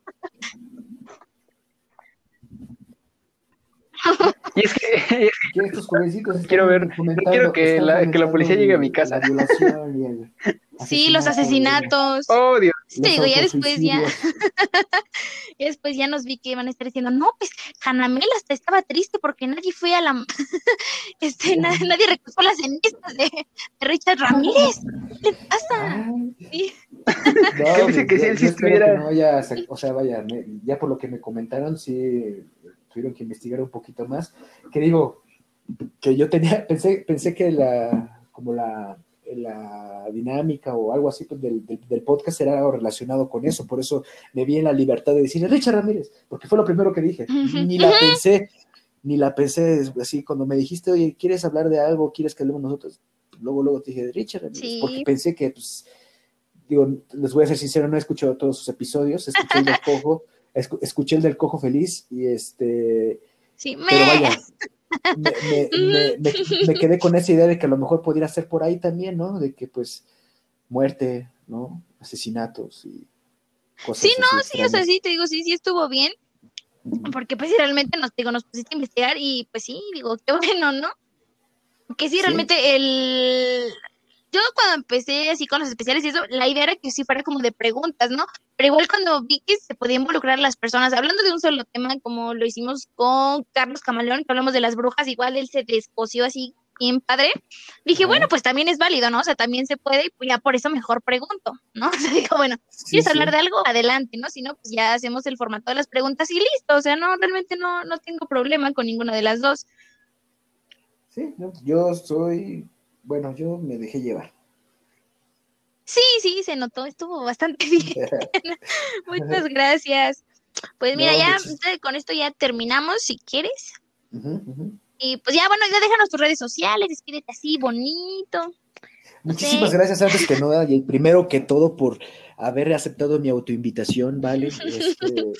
y es que Que estos jovencitos están quiero ver, fomentando, quiero que están la, que la fomentando policía llegue a mi el- casa. la violación y el Sí, los asesinato, asesinatos. Oh, Dios. Sí, te los digo, ya después ya, autosuicidios. ya después ya nos vi que van a estar diciendo, no, pues Hanamel hasta estaba triste porque nadie fue a la, este, na- nadie recogió las cenizas de, de Richard Ramírez. ¿Qué le pasa? Ah, Sí. no, Él dice que yo, si él sí yo espero que estuviera- no haya, sac- o sea, vaya, me- ya por lo que me comentaron, sí tuvieron que investigar un poquito más. Que digo, que yo tenía, pensé, pensé que la, como la, la dinámica o algo así pues, del, del, del podcast era algo relacionado con eso, por eso me vi en la libertad de decir Richard Ramírez, porque fue lo primero que dije, ni la pensé, ni la pensé, así cuando me dijiste, oye, ¿quieres hablar de algo? ¿Quieres que hablemos nosotros? Luego, luego te dije de Richard, Sí. porque pensé que, pues, digo, les voy a ser sincero, no he escuchado todos sus episodios, escuché el del cojo, escu- escuché el del cojo feliz, y este, Sí, me... pero vaya, me, me, me, me, me quedé con esa idea de que a lo mejor pudiera ser por ahí también, ¿no? De que, pues, muerte, ¿no? Asesinatos y cosas Sí, no, así sí, o sea, extrañas. sí, te digo, sí, sí estuvo bien, Ujú. porque pues sí, realmente nos, digo, nos pusiste a investigar y pues sí, digo, qué bueno, ¿no? Que sí, Sí. realmente el... Yo cuando empecé así con los especiales y eso, la idea era que sí fuera como de preguntas, ¿no? Pero igual cuando vi que se podía involucrar a las personas, hablando de un solo tema, como lo hicimos con Carlos Camaleón, que hablamos de las brujas, igual él se descoció así bien padre, dije, Ajá. bueno, pues también es válido, ¿no? O sea, también se puede y pues ya por eso mejor pregunto, ¿no? O sea, digo, bueno, Sí, ¿quieres sí. hablar de algo? Adelante, ¿no? Si no, pues ya hacemos el formato de las preguntas y listo, o sea, no, realmente no, no tengo problema con ninguna de las dos. Sí, no, yo soy, bueno, yo me dejé llevar. Sí, sí, se notó, estuvo bastante bien. Muchas gracias. Pues mira, No, ya muchis- entonces, con esto ya terminamos, si quieres. Ujú, ujú. Y pues ya, bueno, ya déjanos tus redes sociales, despídete así, bonito. No Muchísimas sé. gracias antes que nada, y primero que todo por haber aceptado mi autoinvitación, ¿vale? Este,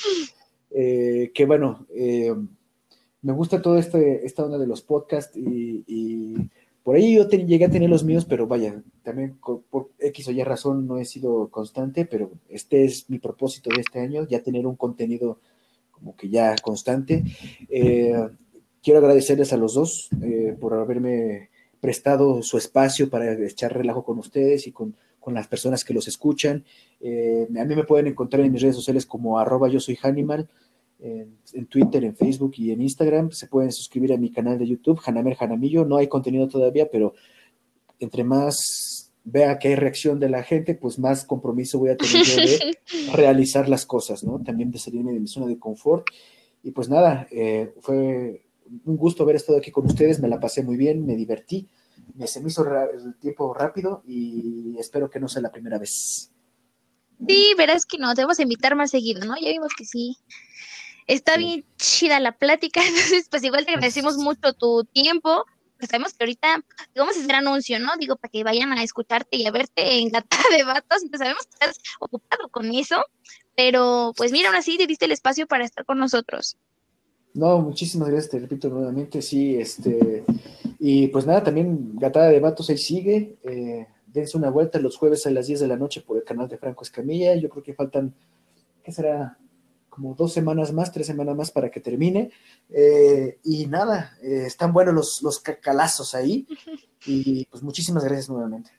eh, que bueno, eh, me gusta todo este, esta onda de los podcasts y, y por ahí yo te- llegué a tener los míos, pero vaya, también co- por X o Y razón no he sido constante, pero este es mi propósito de este año, ya tener un contenido como que ya constante. Eh, quiero agradecerles a los dos eh, por haberme prestado su espacio para echar relajo con ustedes y con, con las personas que los escuchan. Eh, a mí me pueden encontrar en mis redes sociales como arroba yo soy Hanimal, en, en Twitter, en Facebook y en Instagram. Se pueden suscribir a mi canal de YouTube, Hanamer Hanamillo. No hay contenido todavía, pero entre más vea que hay reacción de la gente, pues más compromiso voy a tener yo de realizar las cosas, ¿no? También de salirme de mi zona de confort. Y pues nada, eh, fue un gusto haber estado aquí con ustedes, me la pasé muy bien, me divertí, me, se me hizo ra- el tiempo rápido y espero que no sea la primera vez. Sí, verás que no, te vamos a invitar más seguido, ¿no? Ya vimos que sí. Está Sí. bien chida la plática, entonces pues igual te agradecemos mucho tu tiempo. Pues sabemos que ahorita vamos a hacer anuncio, ¿no? Digo, para que vayan a escucharte y a verte en Gata de Vatos, entonces sabemos que estás ocupado con eso, pero pues mira, aún así te diste el espacio para estar con nosotros. No, muchísimas gracias, te repito nuevamente, sí, este, y pues nada, también Gatada de Vatos ahí sigue, eh, dense una vuelta los jueves a las diez de la noche por el canal de Franco Escamilla, yo creo que faltan, ¿qué será? Como dos semanas más, tres semanas más para que termine, eh, y nada, eh, están buenos los, los cacalazos ahí, y pues muchísimas gracias nuevamente.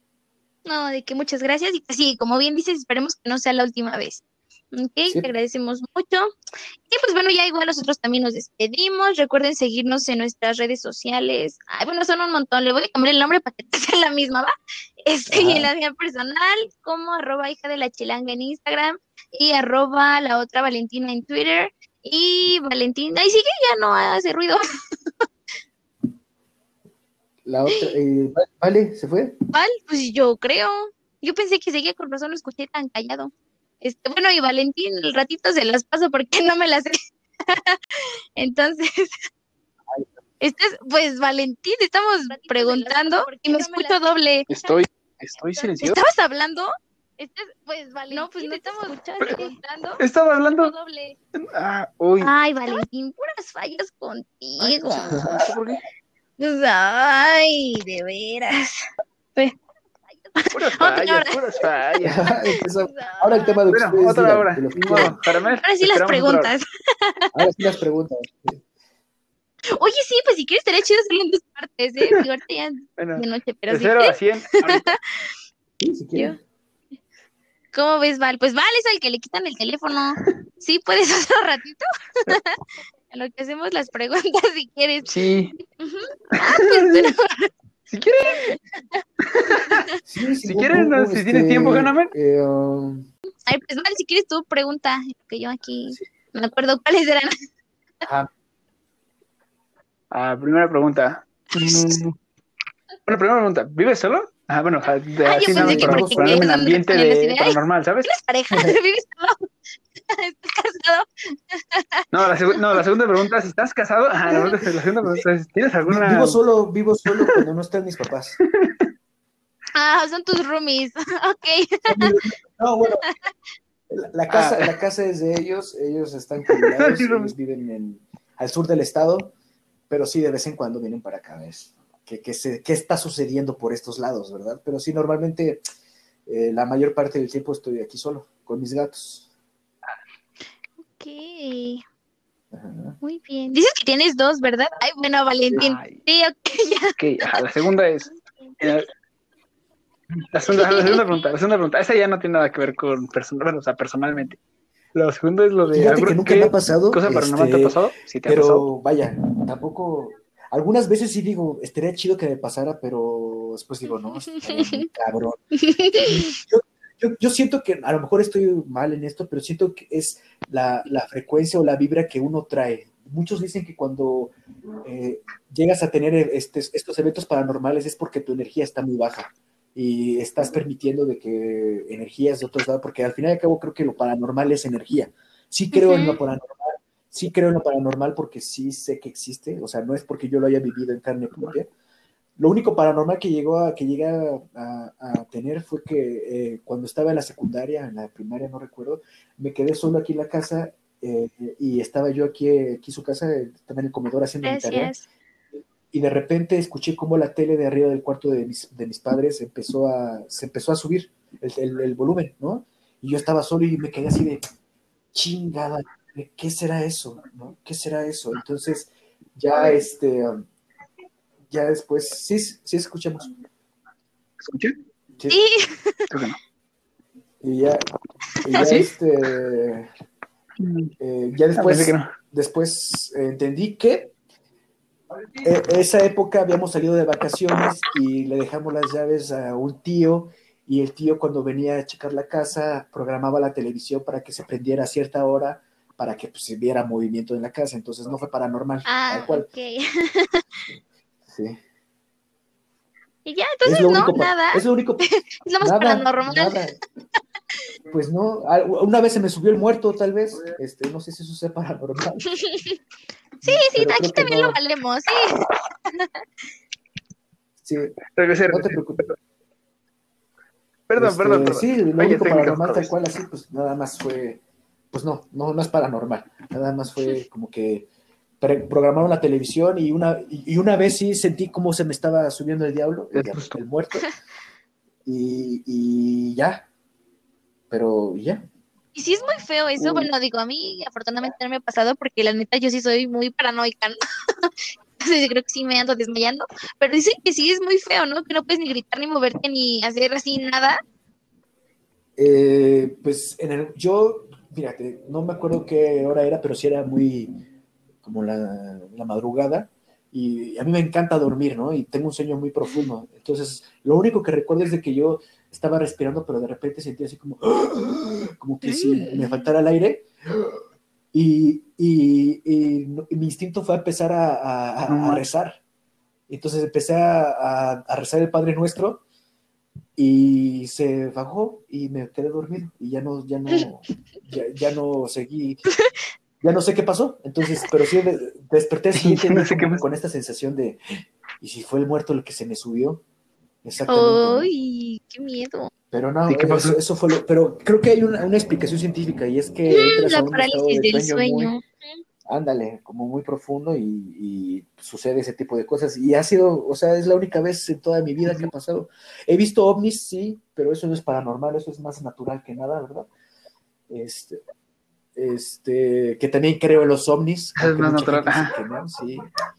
No, de que muchas gracias. Y pues sí, como bien dices, esperemos que no sea la última vez. Ok, Sí. te agradecemos mucho. Y pues bueno, ya igual nosotros también nos despedimos. Recuerden seguirnos en nuestras redes sociales. Ay, bueno, son un montón. Le voy a cambiar el nombre para que sea la misma, ¿va? Este, y en la mía personal, como arroba hija de la chilanga en Instagram y arroba la otra Valentina en Twitter. Y Valentina, y sigue, ya no hace ruido. La otra, eh, vale, ¿se fue? ¿Cuál? Pues yo creo. Yo pensé que seguía, con razón lo escuché tan callado. Este, bueno, y Valentín, el ratito se las paso porque no me las sé. Entonces, este es, pues Valentín, estamos preguntando y me escucho doble. Estoy, estoy silencioso. ¿Estabas hablando? Este es, pues Valentín, no, pues no estamos Pero- preguntando. Estaba hablando. Doble. Ah, uy. Ay, Valentín, puras fallas contigo. No sé por qué. Ay, de veras. Pues, Puras otra fallas, hora. puras fallas. Empezó- ahora el tema de Bueno, ustedes, otra digan, hora. de lo que Ni quieran. modo, Jaramel, Ahora sí las esperamos otra hora. preguntas. Ahora sí las preguntas. Oye, sí, pues si quieres estaría chido hacerlo en dos partes, ¿eh? Digo, ahorita ya es Bueno, de noche, pero de si cero a quieres, cien ahorita. Sí, si quieren. ¿cómo ves, Val? Pues Val es al que le quitan el teléfono. Sí, puedes otro ratito. A lo que hacemos las preguntas si quieres. Sí. Ujú. Ah, pues bueno. Si quieren, Sí, sí, si bu- quieren, bu- no, bu- si tienes tiempo, Hanamel. eh, um, Ay, pues Val, si quieres tú pregunta, que yo aquí Sí. no me acuerdo cuáles eran. ajá. Ah, primera pregunta. Mm, Bueno, primera pregunta. ¿Vives solo? Ah, bueno, ja- de- Ah, yo así nada pensé más que para porque ponerme en querías andar ambiente con él así de de, ay, paranormal, ¿sabes? ¿tienes pareja? ¿Vives solo? ¿Estás casado? No, la, segu- no, la segunda pregunta es, ¿estás casado? Ah, la, pregunta- la segunda pregunta es, ¿tienes alguna...? Vivo solo, vivo solo cuando no están mis papás. Ah, son tus roomies. Ok. No, bueno, la, la casa, Ah. la casa es de ellos, ellos están jubilados, Sí, ellos viven en, al sur del estado, pero sí de vez en cuando vienen para acá, ¿ves? ¿Qué, qué, se, qué está sucediendo por estos lados, verdad? Pero sí, normalmente eh, la mayor parte del tiempo estoy aquí solo, con mis gatos. Ok. Ajá. Muy bien. Dices que tienes dos, ¿verdad? Ay, bueno, Valentín. Ay, Sí, ok, ya. ok, ajá, la segunda es... eh, La segunda, la segunda pregunta, la segunda pregunta, esa ya no tiene nada que ver con personal, bueno, o sea, personalmente. Lo segundo es lo de Fíjate que algo- nunca me ¿qué ha pasado, cosa paranormal te ha este, pasado? Sí, te ha pasado. pero vaya, tampoco, algunas veces sí digo, estaría chido que me pasara, pero después digo, no, estaría muy cabrón. Y yo, yo, yo siento que a lo mejor estoy mal en esto, pero siento que es la, la frecuencia o la vibra que uno trae. Muchos dicen que cuando eh, llegas a tener este, estos eventos paranormales es porque tu energía está muy baja y estás permitiendo de que energías de otros lados, porque al final y al cabo creo que lo paranormal es energía. Sí creo en lo Ujú. paranormal, sí creo en lo paranormal porque sí sé que existe, o sea, no es porque yo lo haya vivido en carne propia. Lo único paranormal que llegó a, que llegué a, a, a tener fue que eh, cuando estaba en la secundaria, en la primaria, no recuerdo, me quedé solo aquí en la casa eh, y estaba yo aquí, aquí en su casa, estaba en el comedor haciendo mi tarea Gracias. y de repente escuché cómo la tele de arriba del cuarto de mis, de mis padres empezó a, se empezó a subir el, el, el volumen, ¿no? Y yo estaba solo y me quedé así de chingada, ¿qué será eso? ¿No? ¿Qué será eso? Entonces, ya este, um, ya después, sí, sí escuchamos. ¿Escuché? Sí, Sí. Creo que no. y ya, y ¿Ah, ya sí? este, eh, ya Ah, pensé que después, no. después eh, entendí que eh, esa época habíamos salido de vacaciones y le dejamos las llaves a un tío y el tío cuando venía a checar la casa programaba la televisión para que se prendiera a cierta hora para que pues, se viera movimiento en la casa, entonces no fue paranormal, tal Ah, cual. ok. Sí. Y ya, Es entonces lo no, único, pa- nada. es lo único, Es lo más nada, paranormal. nada. Pues no, al- una vez se me subió el muerto, tal vez, este, no sé si eso sea paranormal, Sí, sí, pero aquí creo que también lo no, valemos, sí. sí, Regresé, no te regresé. preocupes. Perdón, perdón, Este, perdón. sí, lo Fallas único técnicas paranormal otra tal vez. cual así, pues nada más fue, pues no, no, no es paranormal, nada más fue como que pre- programaron la televisión y una, y, y una vez sí sentí como se me estaba subiendo el diablo, el Es diablo, justo. el muerto, y, y ya, pero ya. Y sí es muy feo eso, Uy, bueno, digo, a mí afortunadamente no me ha pasado porque la neta yo sí soy muy paranoica, ¿no? Entonces yo creo que sí me ando desmayando, pero dicen que sí es muy feo, ¿no? Que no puedes ni gritar, ni moverte, ni hacer así nada. Eh, pues en el, yo, fíjate, no me acuerdo qué hora era, pero sí era muy como la, la madrugada y a mí me encanta dormir, ¿no? Y tengo un sueño muy profundo. Entonces, lo único que recuerdo es de que yo estaba respirando, pero de repente sentí así como, como que si me faltara el aire y, y, y, y mi instinto fue a empezar a, no a, a manches. rezar. Entonces empecé a, a, a rezar el Padre Nuestro y se bajó y me quedé dormido y ya no, ya no, ya, ya no seguí, ya no sé qué pasó. Entonces, pero sí de, desperté el Sí, siguiente ya no día sé qué como más. con esta sensación de, ¿y si fue el muerto el que se me subió? Exactamente, ¿no? ¡Ay, qué miedo! Pero ¿Y no, qué eso, pasó? eso fue lo, pero creo que hay una, una explicación científica y es que entras a La un estado parálisis de del sueño muy, sueño. ándale, como muy profundo y, y sucede ese tipo de cosas. Y ha sido, o sea, es la única vez en toda mi vida que ha pasado. He visto ovnis, sí, pero eso no es paranormal, eso es más natural que nada, ¿verdad? Este, este, que también creo en los ovnis, Eso es aunque más mucha natural. gente dice Ajá. que no, sí.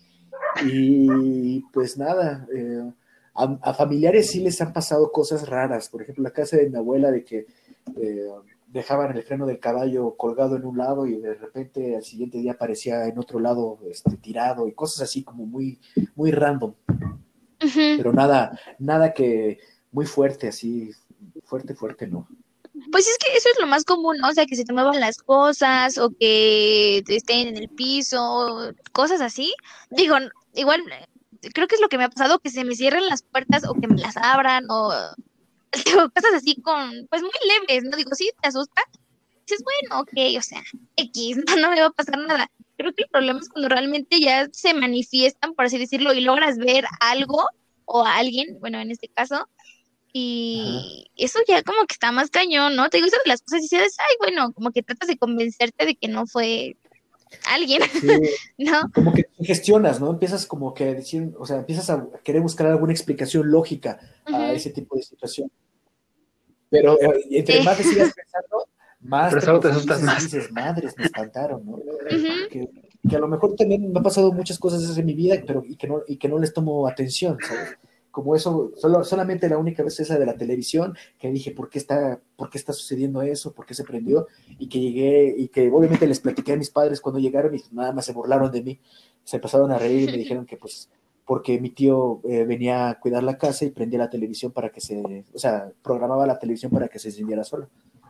Y pues nada, eh, a, a familiares sí les han pasado cosas raras. Por ejemplo, la casa de mi abuela de que eh, dejaban el freno del caballo colgado en un lado y de repente al siguiente día aparecía en otro lado este, tirado y cosas así como muy, muy random, Ujú. pero nada, nada que muy fuerte, así, fuerte, fuerte, no. Pues es que eso es lo más común, ¿no? O sea, que se te muevan las cosas o que estén en el piso, cosas así. Digo, n- igual eh, creo que es lo que me ha pasado, que se me cierren las puertas o que me las abran o digo, cosas así con, pues muy leves, ¿no? Digo, sí, te asusta, dices, bueno, ok, o sea, X, no, no me va a pasar nada. Creo que el problema es cuando realmente ya se manifiestan, por así decirlo, y logras ver algo o a alguien, bueno, en este caso, y Ajá. eso ya como que está más cañón, ¿no? Te digo, eso de las cosas y dices, ay, bueno, como que tratas de convencerte de que no fue alguien, sí, ¿no? Como que gestionas, ¿no? Empiezas como que a decir, o sea, empiezas a querer buscar alguna explicación lógica uh-huh. a ese tipo de situación. Pero eh, entre sí. más te sigas pensando, más Pero te, te asustas más. Y dices, madres, me espantaron, ¿no? Uh-huh. Que, que a lo mejor también me ha pasado muchas cosas en mi vida, pero y que no, y que no les tomo atención, ¿sabes? Como eso, solo, solamente la única vez esa de la televisión, que dije, ¿por qué está, por qué está sucediendo eso? ¿Por qué se prendió? Y que llegué, y que obviamente les platiqué a mis padres cuando llegaron y nada más se burlaron de mí, se empezaron a reír y me dijeron que pues, porque mi tío eh, venía a cuidar la casa y prendía la televisión para que se, o sea, programaba la televisión para que se encendiera sola.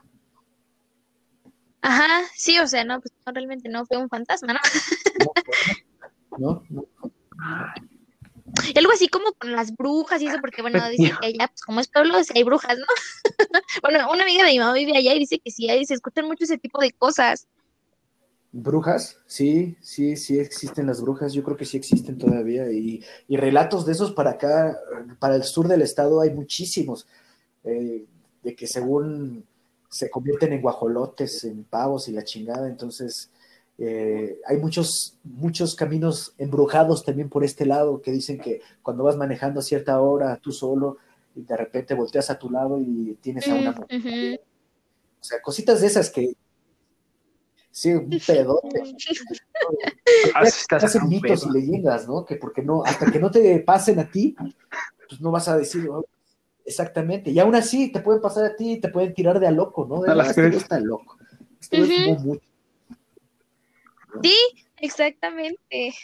Ajá, sí, o sea, no, pues no, realmente no fue un fantasma, ¿no? No, no, no. Y algo así como con las brujas y eso, porque bueno, dice que allá, pues como es pueblo, sí hay brujas, ¿no? Bueno, una amiga de mi mamá vive allá y dice que sí, ahí se escuchan mucho ese tipo de cosas. ¿Brujas? Sí, sí, sí existen las brujas, yo creo que sí existen todavía, y, y relatos de esos para acá, para el sur del estado hay muchísimos, eh, de que según se convierten en guajolotes, en pavos y la chingada, entonces eh, hay muchos, muchos caminos embrujados también por este lado, que dicen que cuando vas manejando a cierta hora tú solo, y de repente volteas a tu lado y tienes a una mujer, uh-huh. o sea, cositas de esas que sí, un pedote. Ah, hacen mitos y leyendas, ¿no? Que porque no, hasta que no te pasen a ti, pues no vas a decir, oh, exactamente. Y aún así te pueden pasar a ti y te pueden tirar de a loco, ¿no? De, no, este güey está loco. Este güey uh-huh. fumó mucho. ¿No? Sí, exactamente.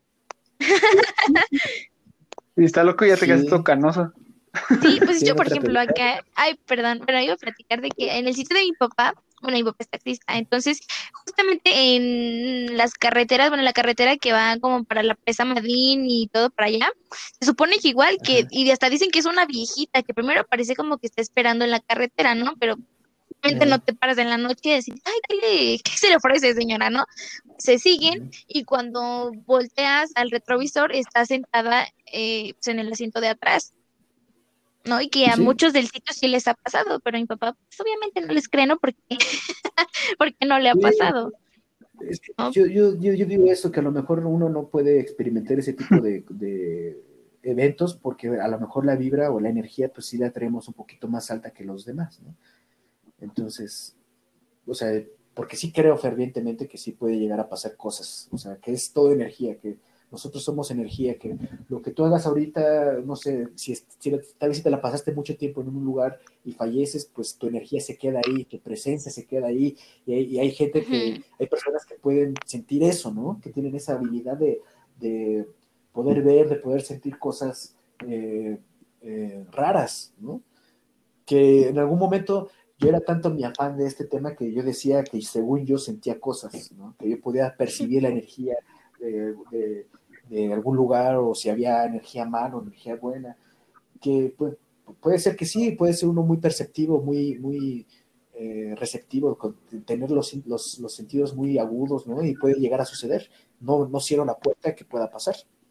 Y está loco y ya te sí. quedas todo canoso. Sí, pues yo, por ejemplo, acá, ay, perdón, pero iba a platicar de que en el sitio de mi papá, bueno, mi papá es taxista, entonces, justamente en las carreteras, bueno, la carretera que va como para la presa Madín y todo para allá, se supone que igual, que, Ajá. y hasta dicen que es una viejita, que primero parece como que está esperando en la carretera, ¿no? Pero obviamente no te paras en la noche y decir, ay, ¿qué, le, ¿qué se le ofrece, señora, no? Se siguen uh-huh. y cuando volteas al retrovisor está sentada eh, pues en el asiento de atrás. ¿No? Y que a ¿Sí? muchos del sitio sí les ha pasado, pero a mi papá pues, obviamente no les cree, ¿no? Porque, porque no le ha pasado. Es que ¿no? yo, yo, yo, yo digo eso, que a lo mejor uno no puede experimentar ese tipo de, de eventos porque a lo mejor la vibra o la energía pues sí la traemos un poquito más alta que los demás, ¿no? Entonces, o sea, porque sí creo fervientemente que sí puede llegar a pasar cosas, o sea, que es todo energía, que nosotros somos energía, que lo que tú hagas ahorita, no sé, si, si tal vez si te la pasaste mucho tiempo en un lugar y falleces, pues tu energía se queda ahí, tu presencia se queda ahí, y hay, y hay gente que, hay personas que pueden sentir eso, ¿no? Que tienen esa habilidad de, de poder ver, de poder sentir cosas eh, eh, raras, ¿no? Que en algún momento yo era tanto mi afán de este tema que yo decía que según yo sentía cosas, ¿no? Que yo podía percibir la energía de, de, de algún lugar, o si había energía mala o energía buena, que pues, puede ser que sí, puede ser uno muy perceptivo, muy, muy eh, receptivo, con, tener los, los, los sentidos muy agudos, ¿no? Y puede llegar a suceder. No, no cierro la puerta que pueda pasar.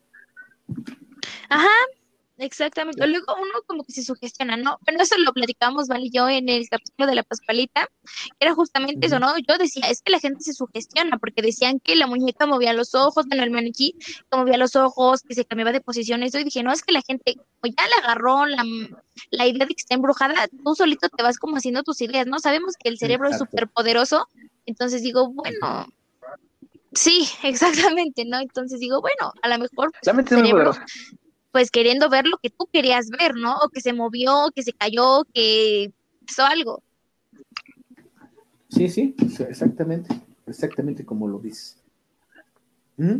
Ajá. Exactamente, sí. Luego uno como que se sugestiona, ¿no? Pero eso lo platicamos, Val y yo, en el capítulo de la Pascualita, era justamente uh-huh. eso, ¿no? Yo decía, es que la gente se sugestiona, porque decían que la muñeca movía los ojos, bueno, el maniquí que movía los ojos, que se cambiaba de posición, eso, y dije, no, es que la gente, o ya le agarró la, la idea de que está embrujada, tú solito te vas como haciendo tus ideas, ¿no? Sabemos que el cerebro Exacto. es súper poderoso, entonces digo, bueno... Sí, exactamente, ¿no? Entonces digo, bueno, a lo mejor pues, la mente es muy poderosa. Pues queriendo ver lo que tú querías ver, ¿no? O que se movió, que se cayó, que hizo algo. Sí, sí, exactamente, exactamente como lo dices. ¿Mm?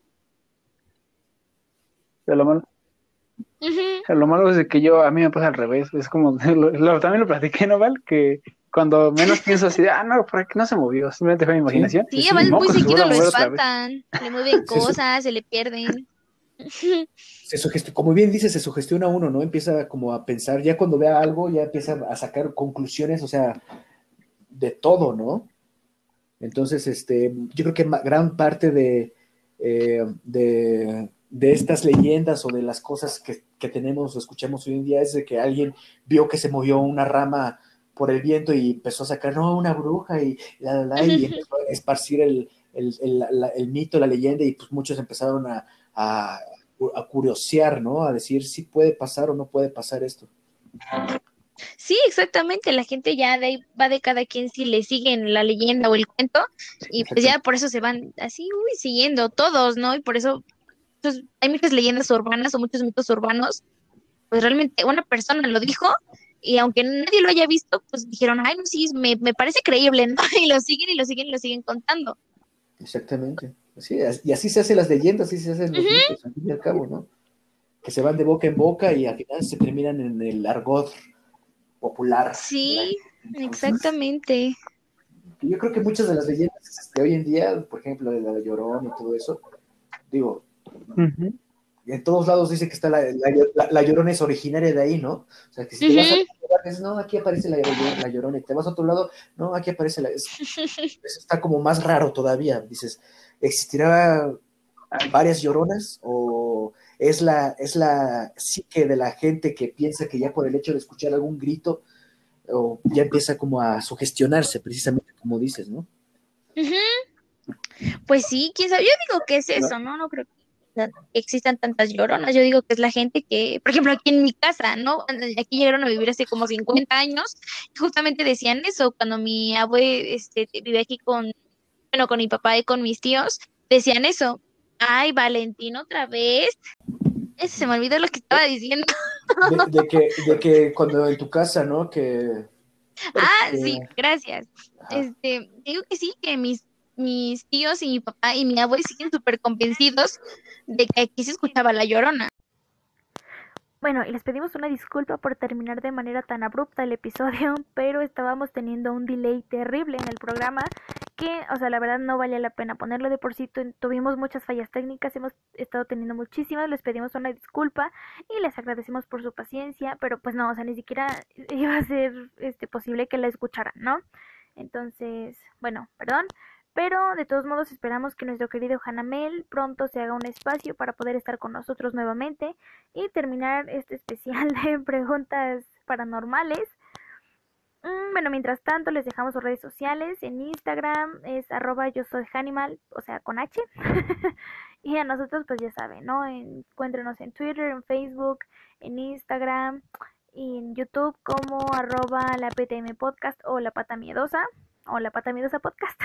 Pero lo malo, uh-huh. lo malo es que yo, a mí me pasa al revés, es como, lo, lo, también lo platiqué, ¿no, Val? Que cuando menos pienso así, ah, no, por aquí no se movió, simplemente fue mi imaginación. Sí, sí, Val muy seguido lo espantan, le mueven cosas, se le pierden. Se sugestiona, como bien dice, se sugestiona uno, ¿no? Empieza como a pensar, ya cuando vea algo, ya empieza a sacar conclusiones, o sea, de todo, ¿no? Entonces, este, yo creo que ma- gran parte de, eh, de, de estas leyendas o de las cosas que, que tenemos o escuchamos hoy en día es de que alguien vio que se movió una rama por el viento y empezó a sacar, no, una bruja y la, la, la, y empezó a esparcir el, el, el, la- el mito, la leyenda, y pues muchos empezaron a, a, a curiosear, ¿no? A decir si puede pasar o no puede pasar esto. Sí, exactamente, la gente ya de ahí va de cada quien si le siguen la leyenda o el cuento y pues Exacto. ya por eso se van así, uy, siguiendo todos, ¿no? Y por eso pues, hay muchas leyendas urbanas o muchos mitos urbanos, pues realmente una persona lo dijo y aunque nadie lo haya visto, pues dijeron, ay, no, sí, me, me parece creíble, ¿no? Y lo siguen y lo siguen y lo siguen contando. Exactamente. Sí, y así se hacen las leyendas, así se hacen los Ujú. mitos, al fin y al cabo, ¿no? Que se van de boca en boca y al final se terminan en el argot popular de la Sí, gente. Entonces, exactamente. yo creo que muchas de las leyendas de hoy en día, por ejemplo, de la Llorona y todo eso, digo, Ujú. en todos lados dice que está la, la, la, la Llorona es originaria de ahí, ¿no? O sea, que si te vas a Ujú. un lugar, dices, no, aquí aparece la, la Llorona, y te vas a otro lado, no, aquí aparece la... Es, eso está como más raro todavía. Dices, ¿existirá varias Lloronas o es la, es la psique de la gente que piensa que ya por el hecho de escuchar algún grito o ya empieza como a sugestionarse, precisamente como dices, ¿no? Ujú. Pues sí, quién sabe. Yo digo que es eso, ¿no? No creo que existan tantas lloronas. Yo digo que es la gente que, por ejemplo, aquí en mi casa, ¿no? Aquí llegaron a vivir hace como cincuenta años y justamente decían eso. Cuando mi abue este, vive aquí con, bueno, con mi papá y con mis tíos, decían eso. Ay, Valentín, otra vez. Ese se me olvidó lo que estaba diciendo. De, de, que, de que cuando en tu casa, ¿no? Que, bueno, Ah, sí, que, gracias. ajá. Este, digo que sí, que mis, mis tíos y mi papá y mi abue siguen súper convencidos de que aquí se escuchaba la llorona. Bueno, y les pedimos una disculpa por terminar de manera tan abrupta el episodio, pero estábamos teniendo un delay terrible en el programa que, o sea, la verdad no valía la pena ponerlo de por sí. Tu- tuvimos muchas fallas técnicas, hemos estado teniendo muchísimas, les pedimos una disculpa y les agradecemos por su paciencia, pero pues no, o sea, ni siquiera iba a ser este posible que la escucharan, ¿no? Entonces, bueno, perdón. Pero de todos modos esperamos que nuestro querido Hanamel pronto se haga un espacio para poder estar con nosotros nuevamente y terminar este especial de preguntas paranormales. Mm, Bueno, mientras tanto les dejamos sus redes sociales. En Instagram es arroba yo soy Hanimal, o sea, con H. Y a nosotros pues ya saben, ¿no? Encuéntrenos en Twitter, en Facebook, en Instagram y en YouTube como arroba la P T M Podcast o la Pata Miedosa o la Pata Miedosa Podcast.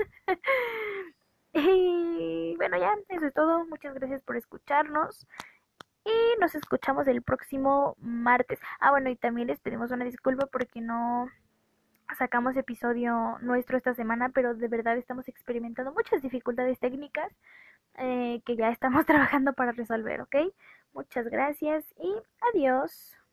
Y bueno, ya, eso es todo. Muchas gracias por escucharnos. Y nos escuchamos el próximo martes. Ah, bueno, y también les pedimos una disculpa porque no sacamos episodio nuestro esta semana, pero de verdad estamos experimentando muchas dificultades técnicas eh, que ya estamos trabajando para resolver, ¿ok? Muchas gracias y adiós.